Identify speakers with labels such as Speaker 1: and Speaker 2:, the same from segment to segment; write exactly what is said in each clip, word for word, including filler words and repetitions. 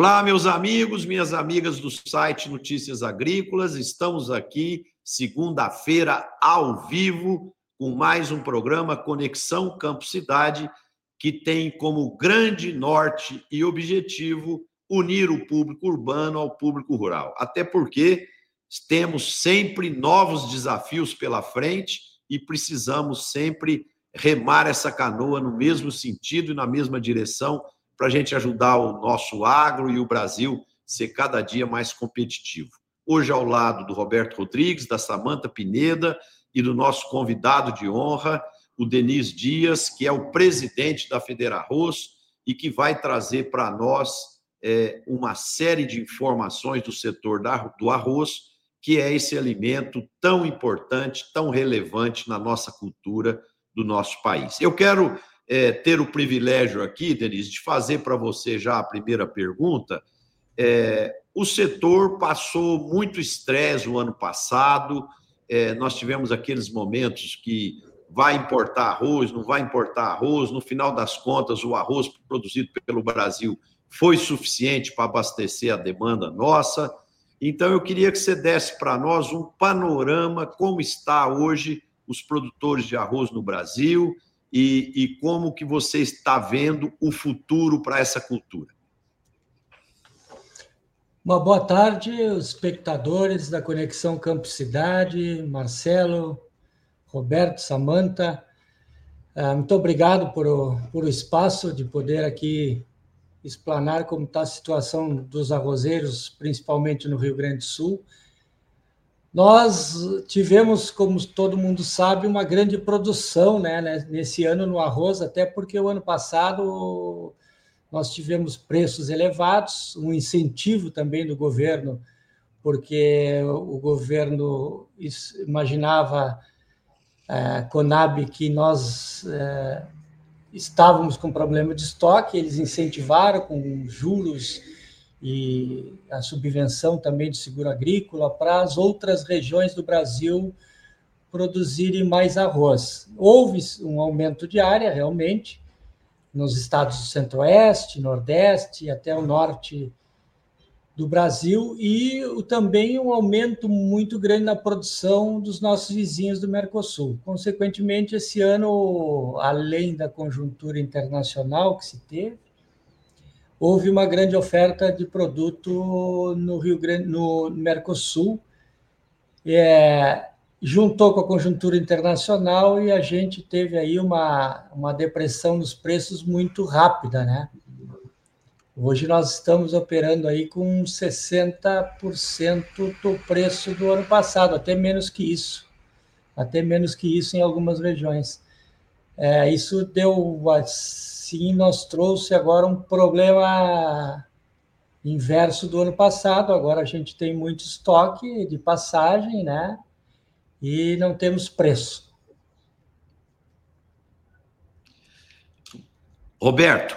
Speaker 1: Olá, meus amigos, minhas amigas do site Notícias Agrícolas. Estamos aqui, segunda-feira, ao vivo, com mais um programa Conexão Campo Cidade, que tem como grande norte e objetivo unir o público urbano ao público rural. Até porque temos sempre novos desafios pela frente e precisamos sempre remar essa canoa no mesmo sentido e na mesma direção, para a gente ajudar o nosso agro e o Brasil ser cada dia mais competitivo. Hoje, ao lado do Roberto Rodrigues, da Samanta Pineda e do nosso convidado de honra, o Denis Dias, que é o presidente da Federarroz e que vai trazer para nós é, uma série de informações do setor da, do arroz, que é esse alimento tão importante, tão relevante na nossa cultura do nosso país. Eu quero É, ter o privilégio aqui, Denise, de fazer para você já a primeira pergunta. É, o setor passou muito estresse o ano passado, é, nós tivemos aqueles momentos que vai importar arroz, não vai importar arroz, no final das contas o arroz produzido pelo Brasil foi suficiente para abastecer a demanda nossa. Então eu queria que você desse para nós um panorama, como está hoje os produtores de arroz no Brasil, E, e como que você está vendo o futuro para essa cultura?
Speaker 2: Uma boa tarde, os espectadores da Conexão Campo Cidade, Marcelo, Roberto, Samanta. Muito obrigado por o, por o espaço de poder aqui explanar como está a situação dos arrozeiros, principalmente no Rio Grande do Sul. Nós tivemos, como todo mundo sabe, uma grande produção, né, nesse ano no arroz, até porque o ano passado nós tivemos preços elevados, um incentivo também do governo, porque o governo imaginava, a Conab, que nós é, estávamos com problema de estoque, eles incentivaram com juros e a subvenção também de seguro agrícola para as outras regiões do Brasil produzirem mais arroz. Houve um aumento de área, realmente, nos estados do Centro-Oeste, Nordeste e até o Norte do Brasil, e também um aumento muito grande na produção dos nossos vizinhos do Mercosul. Consequentemente, esse ano, além da conjuntura internacional que se teve, houve uma grande oferta de produto no Rio Grande, no Mercosul, é, juntou com a conjuntura internacional e a gente teve aí uma, uma depressão nos preços muito rápida, né? Hoje nós estamos operando aí com sessenta por cento do preço do ano passado, até menos que isso, até menos que isso em algumas regiões. É, isso deu, assim, nos trouxe agora um problema inverso do ano passado. Agora a gente tem muito estoque de passagem, né? E não temos preço.
Speaker 1: Roberto.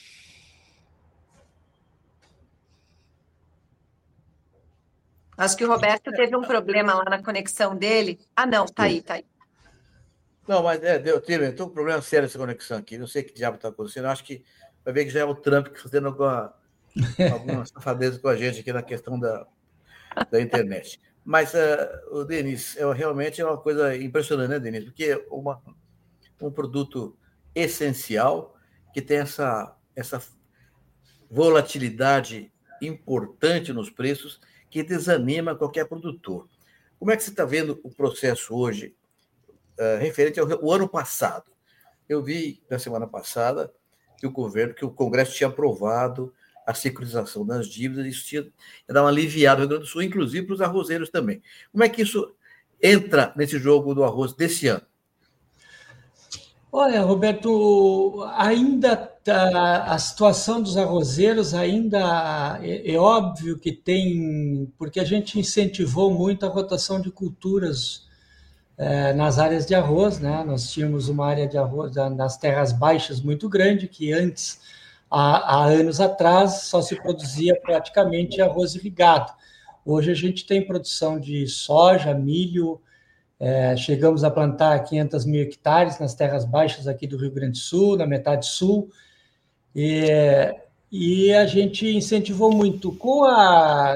Speaker 3: Acho que o Roberto teve um problema lá na conexão dele. Ah, não, tá aí, tá aí.
Speaker 4: Não, mas é, deu, teve, estou com um problema sério essa conexão aqui. Não sei que diabo está acontecendo. Eu acho que vai ver que já é o Trump fazendo alguma, alguma safadeza com a gente aqui na questão da, da internet. Mas, uh, o Denis, é, realmente é uma coisa impressionante, né, Denis? Porque é uma, um produto essencial que tem essa, essa volatilidade importante nos preços que desanima qualquer produtor. Como é que você está vendo o processo hoje, uh, referente ao, ao ano passado? Eu vi, na semana passada, que o governo, que o Congresso tinha aprovado a securitização das dívidas, isso tinha dar uma aliviada no Rio Grande do Sul, inclusive para os arrozeiros também. Como é que isso entra nesse jogo do arroz desse ano?
Speaker 2: Olha, Roberto, ainda tá, a situação dos arrozeiros ainda é, é óbvio que tem, porque a gente incentivou muito a rotação de culturas é, nas áreas de arroz, né? Nós tínhamos uma área de arroz nas terras baixas muito grande, que antes, há, há anos atrás, só se produzia praticamente arroz irrigado. Hoje a gente tem produção de soja, milho. É, chegamos a plantar quinhentos mil hectares nas terras baixas aqui do Rio Grande do Sul, na metade sul, e e a gente incentivou muito. Com a,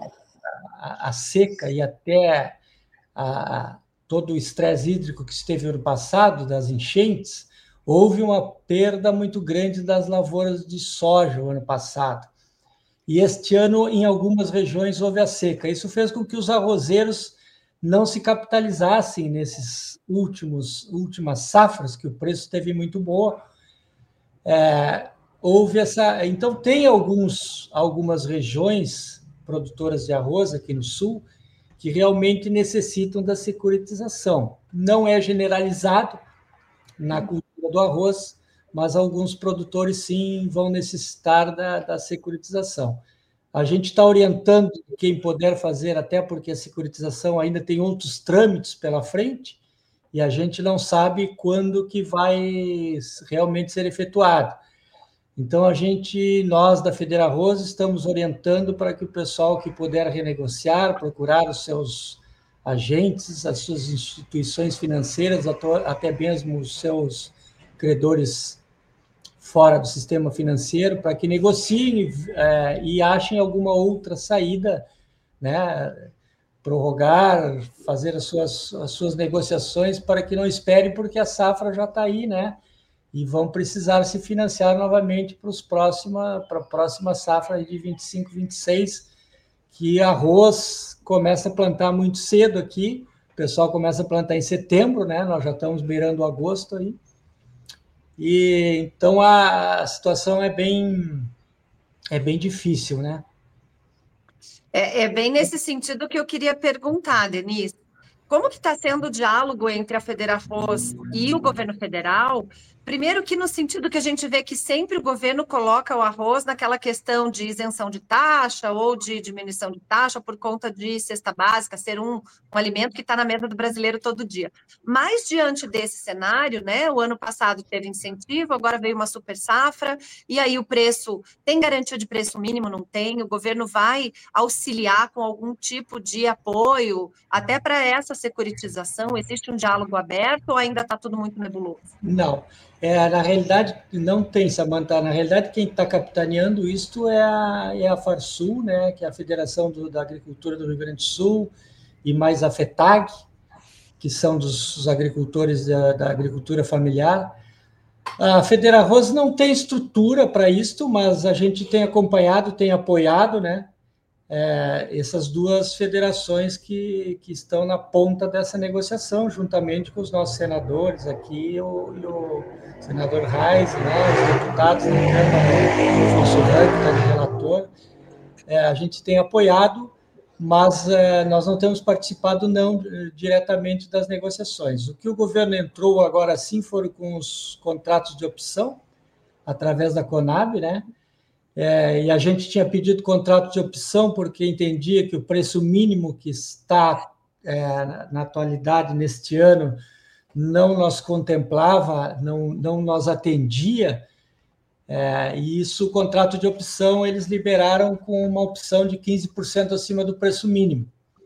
Speaker 2: a, a seca e até a, todo o estresse hídrico que esteve ano passado, das enchentes, houve uma perda muito grande das lavouras de soja no ano passado. E este ano, em algumas regiões, houve a seca. Isso fez com que os arrozeiros não se capitalizassem nesses últimos últimas safras, que o preço esteve muito boa. É, houve essa. Então, tem alguns, algumas regiões produtoras de arroz aqui no sul que realmente necessitam da securitização. Não é generalizado na cultura do arroz, mas alguns produtores, sim, vão necessitar da, da securitização. A gente está orientando quem puder fazer, até porque a securitização ainda tem outros trâmites pela frente, e a gente não sabe quando que vai realmente ser efetuado. Então, a gente, nós da Federarroz, estamos orientando para que o pessoal que puder renegociar, procurar os seus agentes, as suas instituições financeiras, até mesmo os seus credores fora do sistema financeiro, para que negociem é, e achem alguma outra saída, né? Prorrogar, fazer as suas, as suas negociações para que não esperem, porque a safra já está aí, né? E vão precisar se financiar novamente para os próxima, para a próxima safra de vinte e cinco, vinte e seis, que arroz começa a plantar muito cedo aqui, o pessoal começa a plantar em setembro, né? Nós já estamos beirando agosto aí. E então a, a situação é bem, é bem difícil, né?
Speaker 3: É, é bem nesse sentido que eu queria perguntar, Denise. Como que está sendo o diálogo entre a Federarroz e o governo federal? Primeiro que no sentido que a gente vê que sempre o governo coloca o arroz naquela questão de isenção de taxa ou de diminuição de taxa por conta de cesta básica, ser um, um alimento que está na mesa do brasileiro todo dia. Mas diante desse cenário, né, o ano passado teve incentivo, agora veio uma super safra, e aí o preço, tem garantia de preço mínimo? Não tem? O governo vai auxiliar com algum tipo de apoio, até para essa securitização? Existe um diálogo aberto ou ainda está tudo muito nebuloso?
Speaker 2: Não. É, na realidade, não tem, Samantha. Na realidade, quem está capitaneando isto é a, é a Farsul, né, que é a Federação do, da Agricultura do Rio Grande do Sul, e mais a FETAG, que são dos, dos agricultores da, da agricultura familiar. A Federarroz não tem estrutura para isto, mas a gente tem acompanhado, tem apoiado, né, é, essas duas federações que, que estão na ponta dessa negociação, juntamente com os nossos senadores aqui, o, e o senador Reis, né, os deputados, né, o Afonso Rank, que está de relator. É, a gente tem apoiado, mas é, nós não temos participado não diretamente das negociações. O que o governo entrou agora sim foram com os contratos de opção, através da Conab, né? É, e a gente tinha pedido contrato de opção porque entendia que o preço mínimo que está é, na atualidade, neste ano, não nos contemplava, não, não nos atendia, é, e isso, o contrato de opção, eles liberaram com uma opção de quinze por cento acima do preço mínimo.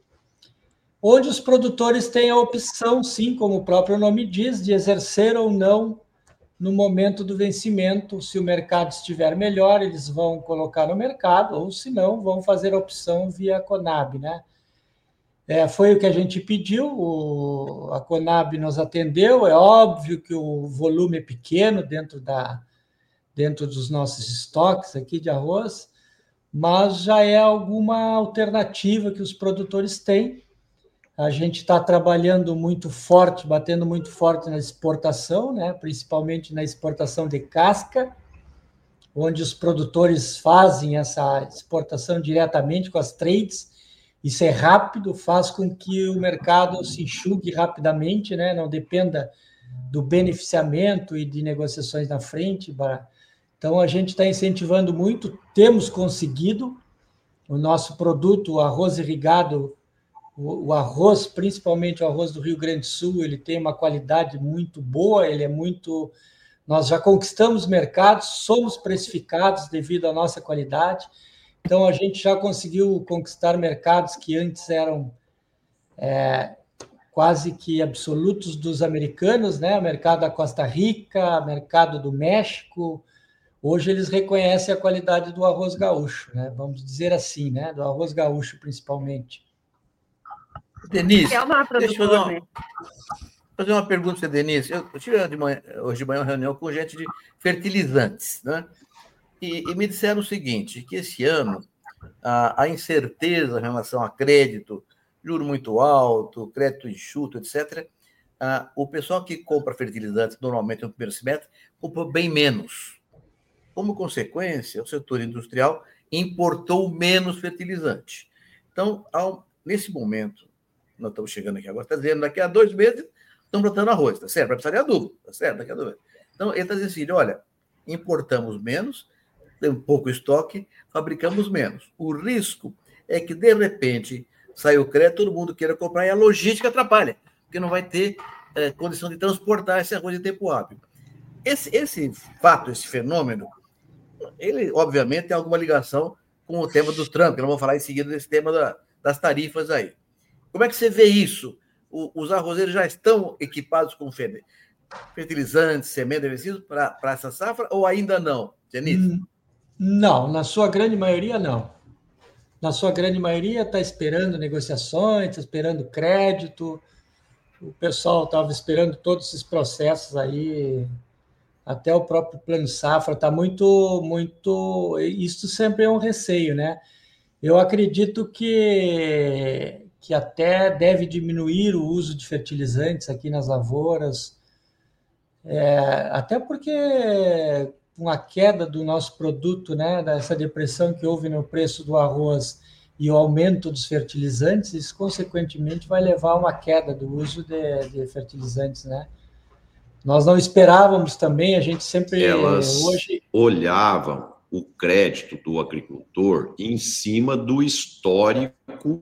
Speaker 2: Onde os produtores têm a opção, sim, como o próprio nome diz, de exercer ou não no momento do vencimento. Se o mercado estiver melhor, eles vão colocar no mercado, ou se não, vão fazer a opção via Conab, né? É, foi o que a gente pediu, o, a Conab nos atendeu. É óbvio que o volume é pequeno dentro, da, dentro dos nossos estoques aqui de arroz, mas já é alguma alternativa que os produtores têm. A gente está trabalhando muito forte, batendo muito forte na exportação, né? Principalmente na exportação de casca, onde os produtores fazem essa exportação diretamente com as trades. Isso é rápido, faz com que o mercado se enxugue rapidamente, né? Não dependa do beneficiamento e de negociações na frente. Então, a gente está incentivando muito, temos conseguido. O nosso produto, o arroz irrigado, o arroz, principalmente o arroz do Rio Grande do Sul, ele tem uma qualidade muito boa, ele é muito... Nós já conquistamos mercados, somos precificados devido à nossa qualidade, então a gente já conseguiu conquistar mercados que antes eram é, quase que absolutos dos americanos, né? O mercado da Costa Rica, mercado do México, hoje eles reconhecem a qualidade do arroz gaúcho, né? Vamos dizer assim, né? Do arroz gaúcho, principalmente.
Speaker 4: Denise,
Speaker 3: é uma
Speaker 4: deixa eu fazer uma,
Speaker 3: né?
Speaker 4: fazer uma pergunta para a Denise. Eu, eu tive de manhã, hoje de manhã uma reunião com gente de fertilizantes, né? E, e me disseram o seguinte, que esse ano a, a incerteza em relação a crédito, juro muito alto, crédito enxuto, etcétera, a, o pessoal que compra fertilizantes normalmente no primeiro semestre compra bem menos. Como consequência, o setor industrial importou menos fertilizante. Então, ao, nesse momento, nós estamos chegando aqui agora, está dizendo, daqui a dois meses, estão plantando arroz, tá certo? Vai precisar de adubo, tá certo? Daqui a dois meses. Então, ele está dizendo assim, olha, importamos menos, tem um pouco estoque, fabricamos menos. O risco é que, de repente, sai o crédito, todo mundo queira comprar e a logística atrapalha, porque não vai ter é, condição de transportar esse arroz em tempo hábil. Esse, esse fato, esse fenômeno, ele, obviamente, tem alguma ligação com o tema do Trump, que nós vamos falar em seguida desse tema da, das tarifas aí. Como é que você vê isso? O, os arrozeiros já estão equipados com fertilizantes, sementes, herbicidas para essa safra ou ainda não, Denise?
Speaker 2: Não, na sua grande maioria, não. Na sua grande maioria está esperando negociações, está esperando crédito. O pessoal estava esperando todos esses processos aí, até o próprio plano safra está muito, muito. Isso sempre é um receio, né? Eu acredito que, que até deve diminuir o uso de fertilizantes aqui nas lavouras, é, até porque com a queda do nosso produto, né, dessa depressão que houve no preço do arroz e o aumento dos fertilizantes, isso consequentemente vai levar a uma queda do uso de, de fertilizantes, né? Nós não esperávamos também, a gente sempre...
Speaker 1: Elas
Speaker 2: hoje
Speaker 1: olhavam o crédito do agricultor em cima do histórico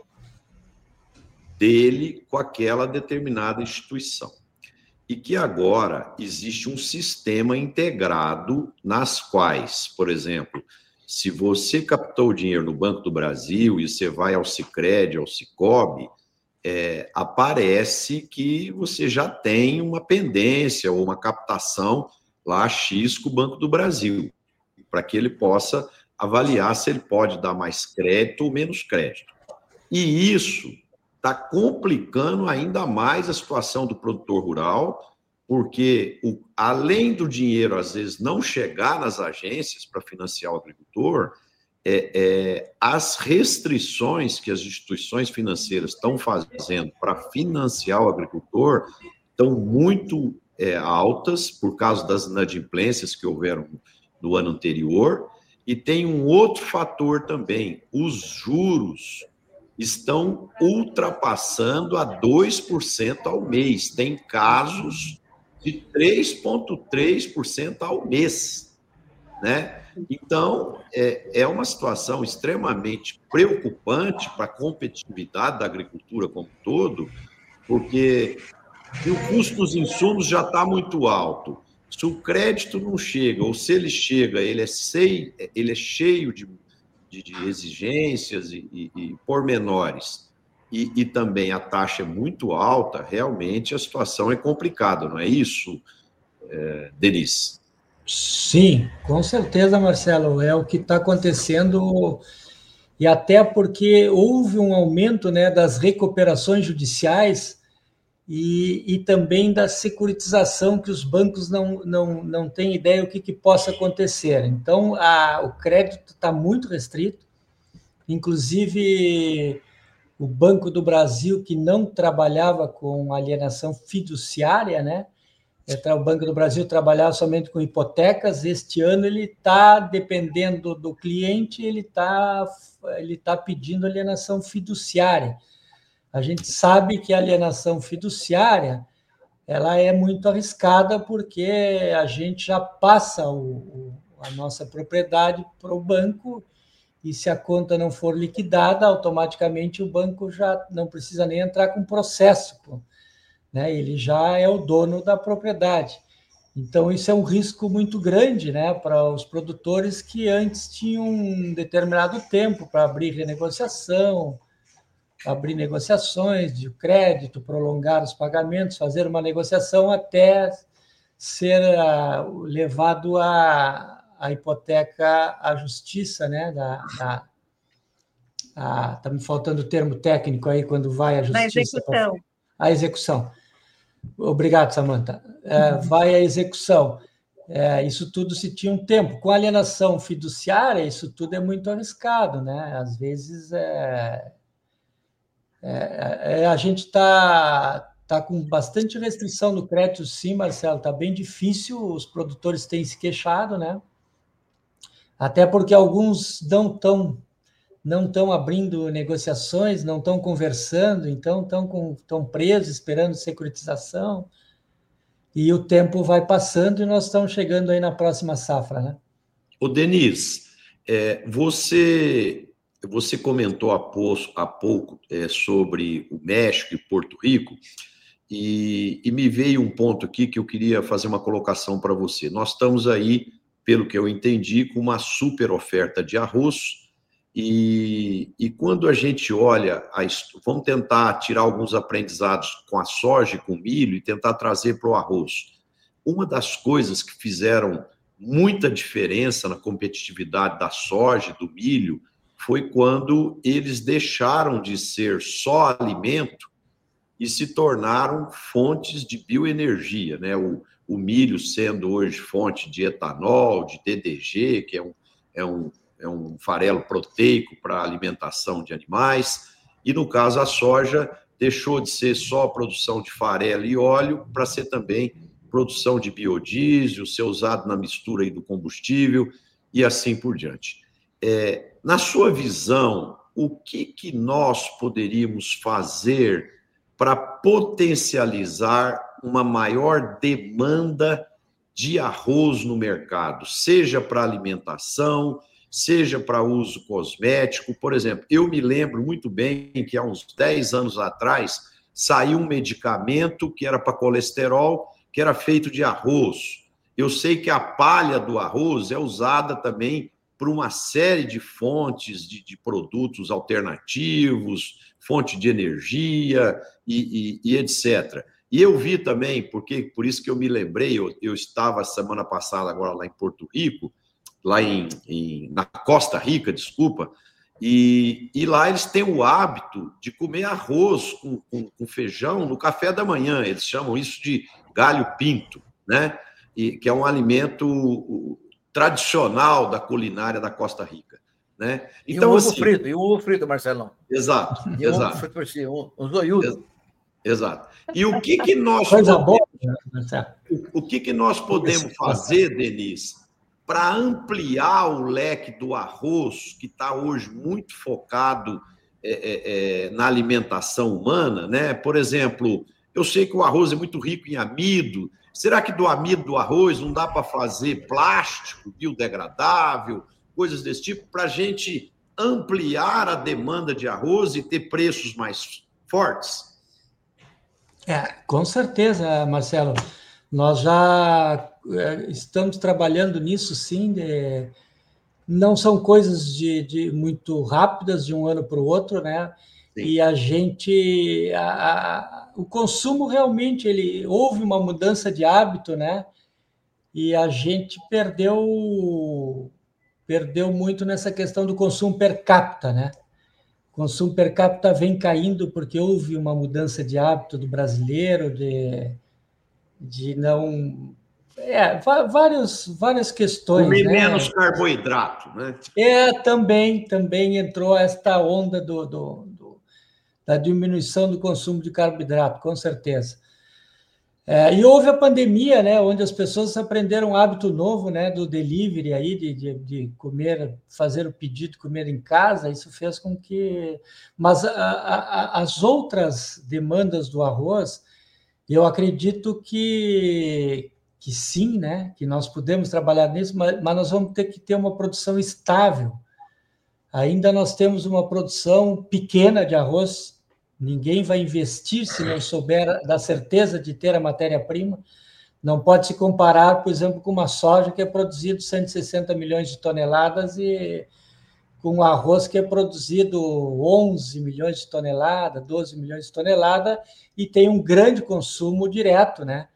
Speaker 1: dele com aquela determinada instituição. E que agora existe um sistema integrado nas quais, por exemplo, se você captou o dinheiro no Banco do Brasil e você vai ao Sicredi, ao Sicob, é, aparece que você já tem uma pendência ou uma captação lá X com o Banco do Brasil, para que ele possa avaliar se ele pode dar mais crédito ou menos crédito. E isso está complicando ainda mais a situação do produtor rural, porque o, além do dinheiro, às vezes, não chegar nas agências para financiar o agricultor, é, é, as restrições que as instituições financeiras estão fazendo para financiar o agricultor estão muito é, altas por causa das inadimplências que houveram no ano anterior, e tem um outro fator também, os juros estão ultrapassando a dois por cento ao mês. Tem casos de três vírgula três por cento ao mês, né? Então, é, é uma situação extremamente preocupante para a competitividade da agricultura como um todo, porque o custo dos insumos já está muito alto. Se o crédito não chega, ou se ele chega, ele é cheio, ele é cheio de, de, de exigências e, e, e pormenores, e, e também a taxa é muito alta, realmente a situação é complicada, não é isso, é, Denise?
Speaker 2: Sim, com certeza, Marcelo, é o que está acontecendo, e até porque houve um aumento, né, das recuperações judiciais e, e também da securitização, que os bancos não, não, não têm ideia do que, que possa acontecer. Então, a, o crédito está muito restrito, inclusive o Banco do Brasil, que não trabalhava com alienação fiduciária, né? O Banco do Brasil trabalhava somente com hipotecas. Este ano ele está, dependendo do cliente, ele está ele tá pedindo alienação fiduciária. A gente sabe que a alienação fiduciária ela é muito arriscada, porque a gente já passa o, o, a nossa propriedade para o banco, e se a conta não for liquidada, automaticamente o banco já não precisa nem entrar com processo, pô. Né? Ele já é o dono da propriedade. Então, isso é um risco muito grande, né, para os produtores que antes tinham um determinado tempo para abrir renegociação, abrir negociações de crédito, prolongar os pagamentos, fazer uma negociação até ser uh, levado a, a hipoteca à justiça, né? Da, da, a, tá me faltando o termo técnico aí, quando vai à justiça.
Speaker 3: Na execução.
Speaker 2: A execução. Obrigado, Samantha. É, vai à execução. É, isso tudo se tinha um tempo. Com alienação fiduciária, isso tudo é muito arriscado, né? Às vezes, é, é, é, a gente está tá com bastante restrição no crédito, sim, Marcelo, está bem difícil, os produtores têm se queixado, né? Até porque alguns não estão não estão abrindo negociações, não estão conversando, então estão com, estão presos, esperando securitização, e o tempo vai passando e nós estamos chegando aí na próxima safra, né?
Speaker 1: Ô, Denise, é, você, você comentou há, pouco, há pouco é, sobre o México e Porto Rico, e, e me veio um ponto aqui que eu queria fazer uma colocação para você. Nós estamos aí, pelo que eu entendi, com uma super oferta de arroz, e, e quando a gente olha, a, vamos tentar tirar alguns aprendizados com a soja e com o milho e tentar trazer para o arroz. Uma das coisas que fizeram muita diferença na competitividade da soja e do milho foi quando eles deixaram de ser só alimento e se tornaram fontes de bioenergia, né? O, o milho sendo hoje fonte de etanol, de D D G, que é um, é um, é um farelo proteico para alimentação de animais, e no caso a soja deixou de ser só produção de farelo e óleo para ser também produção de biodiesel, ser usado na mistura aí do combustível e assim por diante. É, na sua visão, o que, que nós poderíamos fazer para potencializar uma maior demanda de arroz no mercado, seja para alimentação, seja para uso cosmético? Por exemplo, eu me lembro muito bem que há uns dez anos atrás saiu um medicamento que era para colesterol, que era feito de arroz. Eu sei que a palha do arroz é usada também por uma série de fontes de, de produtos alternativos, fonte de energia e, e, e etcétera. E eu vi também, porque por isso que eu me lembrei, eu, eu estava semana passada agora lá em Porto Rico, lá em, em, na Costa Rica, desculpa, e, e lá eles têm o hábito de comer arroz com, com, com feijão no café da manhã, eles chamam isso de galho pinto, né? E, que é um alimento tradicional da culinária da Costa Rica, né?
Speaker 4: Então, e um ovo assim, frito, e um ovo frito, Marcelão.
Speaker 1: Exato,
Speaker 4: e um
Speaker 1: exato.
Speaker 4: Ovo frito por si, um, um zoiudo.
Speaker 1: Exato. E o que que nós
Speaker 2: Coisa
Speaker 1: podemos,
Speaker 2: boa,
Speaker 1: o, o que que nós podemos fazer, Denise, para ampliar o leque do arroz, que está hoje muito focado é, é, é, na alimentação humana, né? Por exemplo, eu sei que o arroz é muito rico em amido. Será que do amido do arroz não dá para fazer plástico biodegradável, coisas desse tipo, para a gente ampliar a demanda de arroz e ter preços mais fortes?
Speaker 2: É, com certeza, Marcelo. Nós já estamos trabalhando nisso, sim. De... Não são coisas de, de muito rápidas de um ano para o outro, né? Sim. E a gente, a, a, o consumo realmente, ele houve uma mudança de hábito, né? E a gente perdeu, perdeu muito nessa questão do consumo per capita, né? O consumo per capita vem caindo porque houve uma mudança de hábito do brasileiro, de, de não... É, várias, várias questões.
Speaker 1: Comer, né?
Speaker 2: Menos
Speaker 1: carboidrato, né?
Speaker 2: É, também, também entrou esta onda do, do, do, da diminuição do consumo de carboidrato, com certeza. É, e houve a pandemia, né, onde as pessoas aprenderam um hábito novo, né, do delivery aí, de, de, de comer, fazer o pedido, comer em casa. Isso fez com que... Mas a, a, as outras demandas do arroz, eu acredito que, que sim, né, que nós podemos trabalhar nisso, mas, mas nós vamos ter que ter uma produção estável. Ainda nós temos uma produção pequena de arroz. Ninguém vai investir se não souber da certeza de ter a matéria-prima. Não pode se comparar, por exemplo, com uma soja que é produzido cento e sessenta milhões de toneladas e com um arroz que é produzido onze milhões de toneladas, doze milhões de toneladas, e tem um grande consumo direto, né?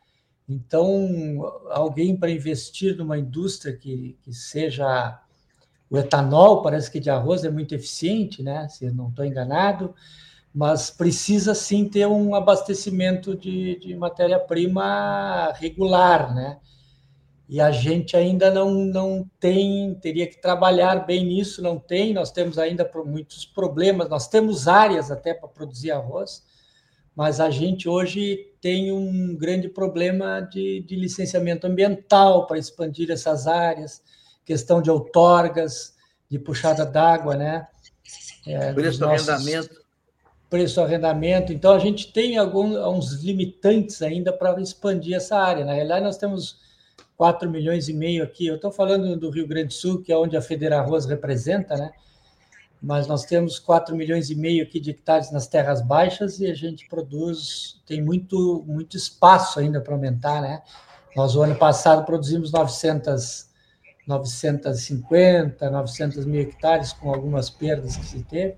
Speaker 2: Então, alguém para investir numa indústria que, que seja... O etanol, parece que de arroz é muito eficiente, né? Se eu não estou enganado, mas precisa sim ter um abastecimento de, de matéria-prima regular, né? E a gente ainda não, não tem, teria que trabalhar bem nisso, não tem, nós temos ainda muitos problemas, nós temos áreas até para produzir arroz, mas a gente hoje tem um grande problema de, de licenciamento ambiental para expandir essas áreas, questão de outorgas, de puxada d'água, né?
Speaker 4: É, preço do nossos... arrendamento.
Speaker 2: Preço do arrendamento. Então, a gente tem alguns limitantes ainda para expandir essa área. Na realidade, nós temos quatro milhões e meio aqui. Eu estou falando do Rio Grande do Sul, que é onde a Federarroz representa, né? Mas nós temos quatro milhões e meio aqui de hectares nas terras baixas e a gente produz, tem muito, muito espaço ainda para aumentar, né? Nós, o ano passado, produzimos novecentos, novecentos e cinquenta, novecentos mil hectares, com algumas perdas que se teve.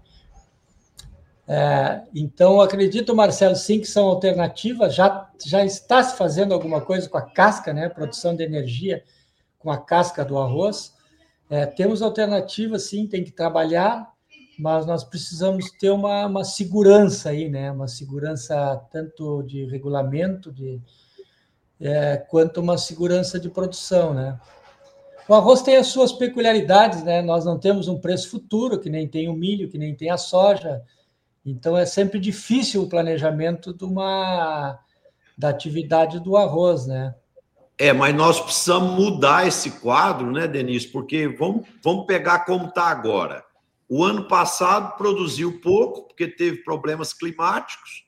Speaker 2: É, então, acredito, Marcelo, sim, que são alternativas. Já, já está se fazendo alguma coisa com a casca, né? Produção de energia com a casca do arroz. É, temos alternativas, sim, tem que trabalhar, mas nós precisamos ter uma, uma segurança aí, né? Uma segurança tanto de regulamento, de, é, quanto uma segurança de produção, né? O arroz tem as suas peculiaridades, né? Nós não temos um preço futuro, que nem tem o milho, que nem tem a soja. Então, é sempre difícil o planejamento de uma, da atividade do arroz, né?
Speaker 1: É, mas nós precisamos mudar esse quadro, né, Denise? Porque vamos, vamos pegar como está agora. O ano passado produziu pouco, porque teve problemas climáticos,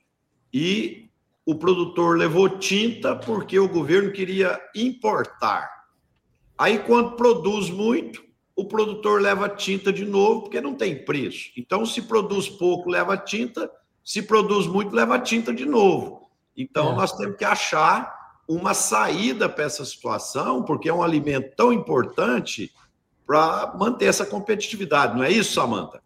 Speaker 1: e o produtor levou tinta porque o governo queria importar. Aí, quando produz muito, o produtor leva tinta de novo, porque não tem preço. Então, se produz pouco, leva tinta. Se produz muito, leva tinta de novo. Então, é. nós temos que achar uma saída para essa situação, porque é um alimento tão importante para manter essa competitividade. Não é isso, Samanta?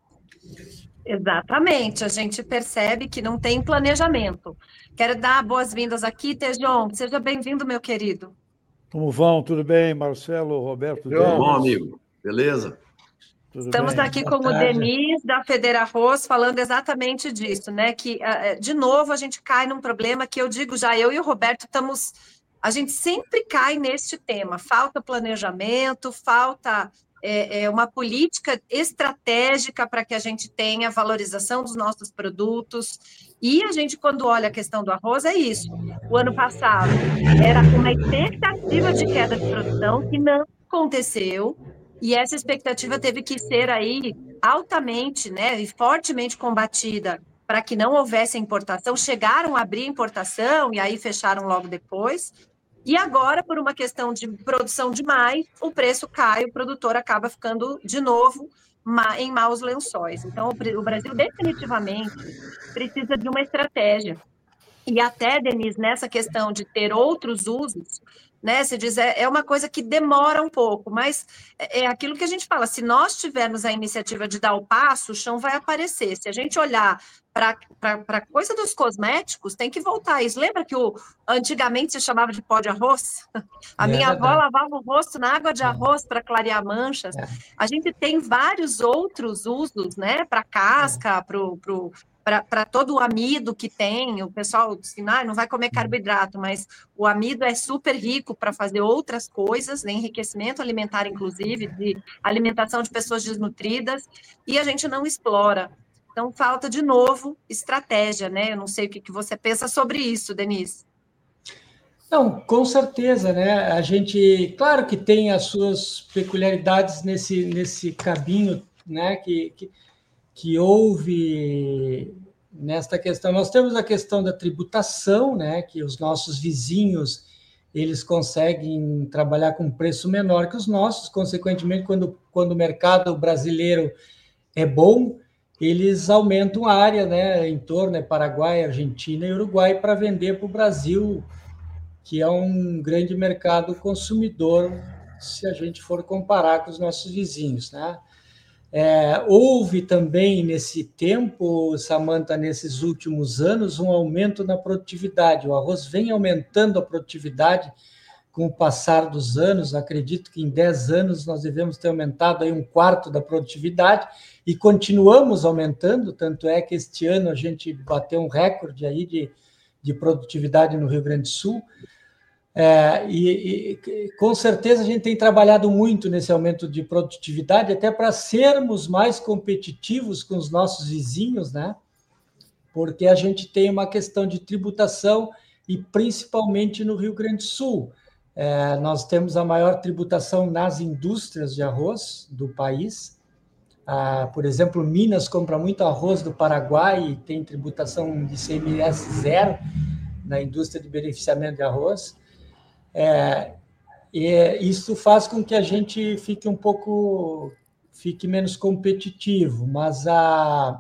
Speaker 3: Exatamente. A gente percebe que não tem planejamento. Quero dar boas-vindas aqui, Tejon. Seja bem-vindo, meu querido.
Speaker 5: Como vão? Tudo bem, Marcelo, Roberto?
Speaker 1: Tudo bom, amigo? Beleza?
Speaker 3: Tudo Estamos bem? Aqui Boa com tarde. O Denis, da Federarroz, falando exatamente disso, né? Que, de novo, a gente cai num problema que eu digo já, eu e o Roberto estamos... A gente sempre cai neste tema. Falta planejamento, falta é, é, uma política estratégica para que a gente tenha valorização dos nossos produtos. E a gente, quando olha a questão do arroz, é isso. O ano passado era uma expectativa de queda de produção que não aconteceu. E essa expectativa teve que ser aí altamente, né, e fortemente combatida para que não houvesse importação. Chegaram a abrir importação e aí fecharam logo depois. E agora, por uma questão de produção demais, o preço cai, o produtor acaba ficando, de novo, em maus lençóis. Então, o Brasil definitivamente precisa de uma estratégia. E até, Denise, nessa questão de ter outros usos, né, se diz, é, é uma coisa que demora um pouco, mas é, é aquilo que a gente fala, se nós tivermos a iniciativa de dar o passo, o chão vai aparecer. Se a gente olhar para a coisa dos cosméticos, tem que voltar a isso. Lembra que o, antigamente se chamava de pó de arroz? A é minha verdade. avó lavava o rosto na água de arroz é. para clarear manchas. É. A gente tem vários outros usos, né, para casca, é. para o... para todo o amido que tem, o pessoal diz que ah, não vai comer carboidrato, mas o amido é super rico para fazer outras coisas, né, enriquecimento alimentar, inclusive, de alimentação de pessoas desnutridas, e a gente não explora. Então, falta, de novo, estratégia, né? Eu não sei o que você pensa sobre isso, Denise.
Speaker 2: Não, com certeza, né? A gente, claro que tem as suas peculiaridades nesse, nesse caminho, né, que... que... que houve nesta questão. Nós temos a questão da tributação, né, que os nossos vizinhos, eles conseguem trabalhar com preço menor que os nossos, consequentemente, quando, quando o mercado brasileiro é bom, eles aumentam a área, né, em torno, é Paraguai, Argentina e Uruguai, para vender para o Brasil, que é um grande mercado consumidor, se a gente for comparar com os nossos vizinhos, né? É, houve também, nesse tempo, Samantha, nesses últimos anos, um aumento na produtividade. O arroz vem aumentando a produtividade com o passar dos anos. Acredito que em dez anos nós devemos ter aumentado aí um quarto da produtividade e continuamos aumentando, tanto é que este ano a gente bateu um recorde aí de, de produtividade no Rio Grande do Sul. É, e, e com certeza a gente tem trabalhado muito nesse aumento de produtividade, até para sermos mais competitivos com os nossos vizinhos, né? Porque a gente tem uma questão de tributação, e principalmente no Rio Grande do Sul. É, nós temos a maior tributação nas indústrias de arroz do país. Ah, por exemplo, Minas compra muito arroz do Paraguai e tem tributação de I C M S zero na indústria de beneficiamento de arroz. É, e isso faz com que a gente fique um pouco, fique menos competitivo, mas a,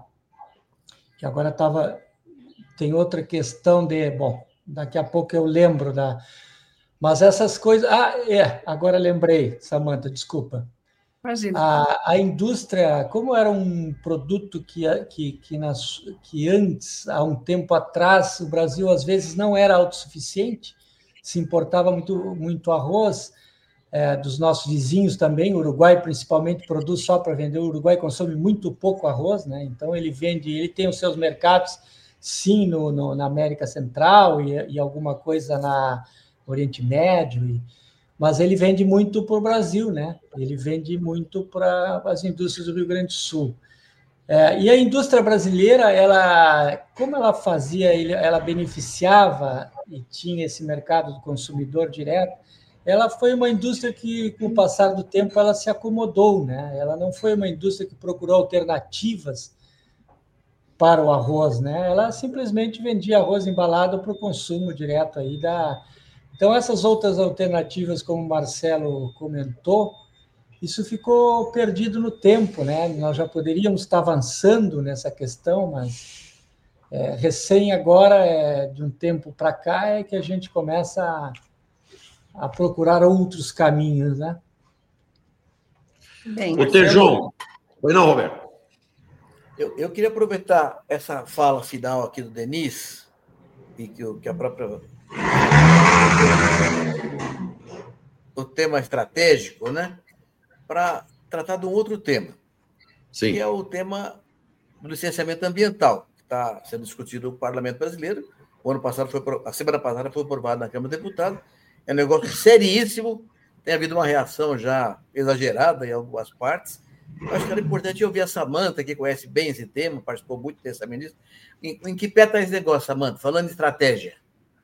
Speaker 2: que agora estava, tem outra questão de, bom, daqui a pouco eu lembro da, mas essas coisas, ah, é, agora lembrei, Samantha, desculpa.
Speaker 3: Imagina.
Speaker 2: A, a indústria, como era um produto que, que, que, nas, que antes, há um tempo atrás, o Brasil às vezes não era autossuficiente, se importava muito, muito arroz, é, dos nossos vizinhos também. O Uruguai, principalmente, produz só para vender. O Uruguai consome muito pouco arroz, né? Então ele vende, ele tem os seus mercados, sim, no, no, na América Central e, e alguma coisa na Oriente Médio, e, mas ele vende muito para o Brasil, né? Ele vende muito para as indústrias do Rio Grande do Sul. É, e a indústria brasileira, ela, como ela fazia, ela beneficiava e tinha esse mercado do consumidor direto, ela foi uma indústria que, com o passar do tempo, ela se acomodou, né? Ela não foi uma indústria que procurou alternativas para o arroz, né? Ela simplesmente vendia arroz embalado para o consumo direto aí da... Então, essas outras alternativas, como o Marcelo comentou, isso ficou perdido no tempo, né? Nós já poderíamos estar avançando nessa questão, mas é, recém agora, é, de um tempo para cá, é que a gente começa a, a procurar outros caminhos, né?
Speaker 1: Bem, o Tejão. Oi, não, Roberto.
Speaker 4: Eu, eu queria aproveitar essa fala final aqui do Denis, e que, que a própria... o tema estratégico, né? Para tratar de um outro tema,
Speaker 1: Sim.
Speaker 4: que é o tema do licenciamento ambiental, que está sendo discutido no Parlamento Brasileiro. O ano passado foi, a semana passada foi aprovado na Câmara dos Deputados. É um negócio seríssimo, tem havido uma reação já exagerada em algumas partes. Eu acho que era importante ouvir a Samantha, que conhece bem esse tema, participou muito do pensamento nisso. Em, em que pé está esse negócio, Samantha? Falando em estratégia.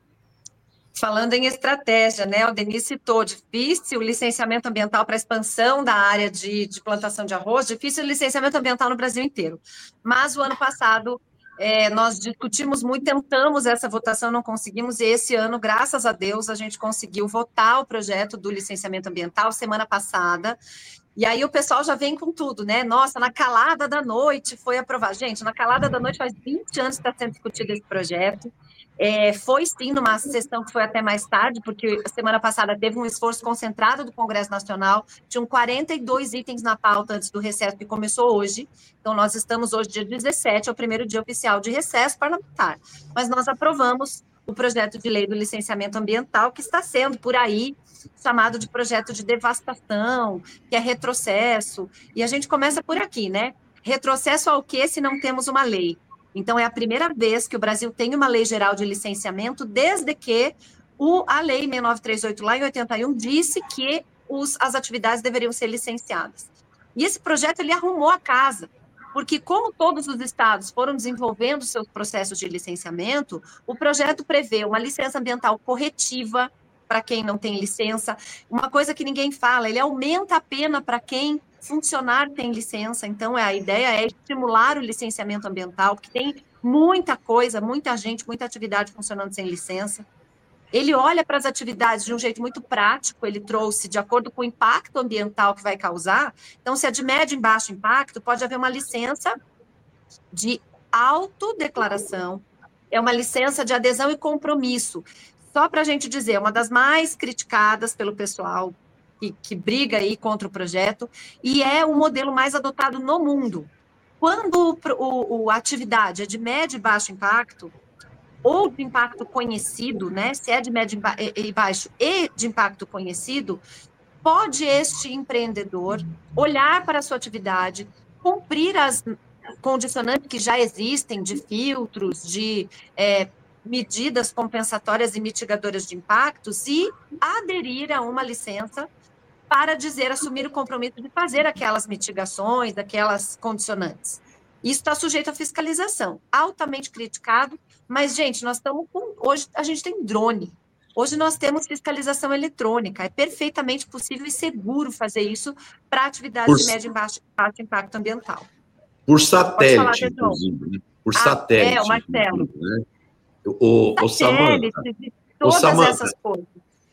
Speaker 3: Falando em estratégia, né? O Denis citou, difícil o licenciamento ambiental para a expansão da área de, de plantação de arroz, difícil o licenciamento ambiental no Brasil inteiro. Mas o ano passado é, nós discutimos muito, tentamos essa votação, não conseguimos, e esse ano, graças a Deus, a gente conseguiu votar o projeto do licenciamento ambiental semana passada. E aí o pessoal já vem com tudo, né? Nossa, na calada da noite foi aprovado. Gente, na calada da noite faz vinte anos que está sendo discutido esse projeto. É, foi sim numa sessão que foi até mais tarde, porque a semana passada teve um esforço concentrado do Congresso Nacional, tinham quarenta e dois itens na pauta antes do recesso, que começou hoje. Então, nós estamos hoje, dia dezessete, é o primeiro dia oficial de recesso parlamentar. Mas nós aprovamos o projeto de lei do licenciamento ambiental, que está sendo, por aí, chamado de projeto de devastação, que é retrocesso. E a gente começa por aqui, né? Retrocesso ao quê se não temos uma lei? Então, é a primeira vez que o Brasil tem uma lei geral de licenciamento, desde que o, a lei seis nove três oito, lá em oitenta e um, disse que os, as atividades deveriam ser licenciadas. E esse projeto, ele arrumou a casa, porque como todos os estados foram desenvolvendo seus processos de licenciamento, o projeto prevê uma licença ambiental corretiva para quem não tem licença. Uma coisa que ninguém fala, ele aumenta a pena para quem funcionário tem licença. Então, a ideia é estimular o licenciamento ambiental, porque tem muita coisa, muita gente, muita atividade funcionando sem licença. Ele olha para as atividades de um jeito muito prático, ele trouxe de acordo com o impacto ambiental que vai causar. Então, se é de médio e baixo impacto, pode haver uma licença de autodeclaração, é uma licença de adesão e compromisso. Só para a gente dizer, uma das mais criticadas pelo pessoal que, que briga aí contra o projeto, e é o modelo mais adotado no mundo. Quando o, o, a atividade é de médio e baixo impacto, ou de impacto conhecido, né? Se é de médio e baixo e de impacto conhecido, pode este empreendedor olhar para a sua atividade, cumprir as condicionantes que já existem de filtros, de é, medidas compensatórias e mitigadoras de impactos e aderir a uma licença para dizer, assumir o compromisso de fazer aquelas mitigações, aquelas condicionantes. Isso está sujeito à fiscalização, altamente criticado, mas, gente, nós estamos com... Hoje a gente tem drone, hoje nós temos fiscalização eletrônica, é perfeitamente possível e seguro fazer isso para atividades por... de médio e baixo, baixo impacto ambiental.
Speaker 1: Por satélite, falar, inclusive, né? Por ah, satélite.
Speaker 3: É, o Marcelo.
Speaker 1: Né? O, o, o Samanta,
Speaker 3: todas
Speaker 1: o Samanta,
Speaker 3: essas coisas.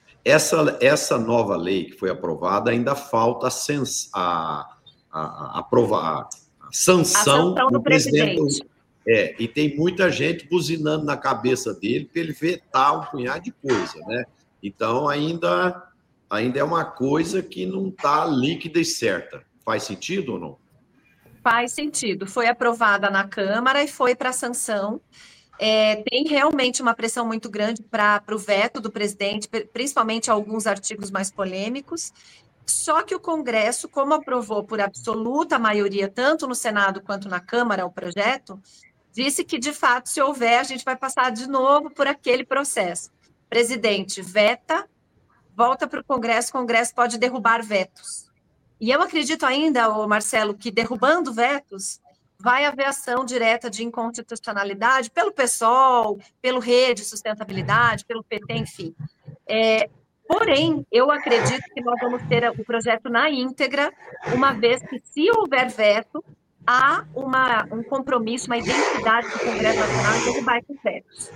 Speaker 1: Essa, essa nova lei que foi aprovada, ainda falta a, sens, a, a, a, aprova, a sanção,
Speaker 3: a sanção do, do presidente.
Speaker 1: presidente. É, e tem muita gente buzinando na cabeça dele para ele vetar um punhado de coisa, né? Então, ainda, ainda é uma coisa que não está líquida e certa. Faz sentido ou não?
Speaker 3: Faz sentido. Foi aprovada na Câmara e foi para a sanção. É, tem realmente uma pressão muito grande para o veto do presidente, principalmente alguns artigos mais polêmicos, só que o Congresso, como aprovou por absoluta maioria, tanto no Senado quanto na Câmara, o projeto, disse que, de fato, se houver, a gente vai passar de novo por aquele processo. O presidente veta, volta para o Congresso, o Congresso pode derrubar vetos. E eu acredito ainda, Marcelo, que derrubando vetos, vai haver ação direta de inconstitucionalidade pelo PSOL, pelo Rede Sustentabilidade, pelo P T, enfim. É, porém, eu acredito que nós vamos ter o projeto na íntegra, uma vez que, se houver veto, há uma, um compromisso, uma identidade do Congresso Nacional em derrubar esses vetos.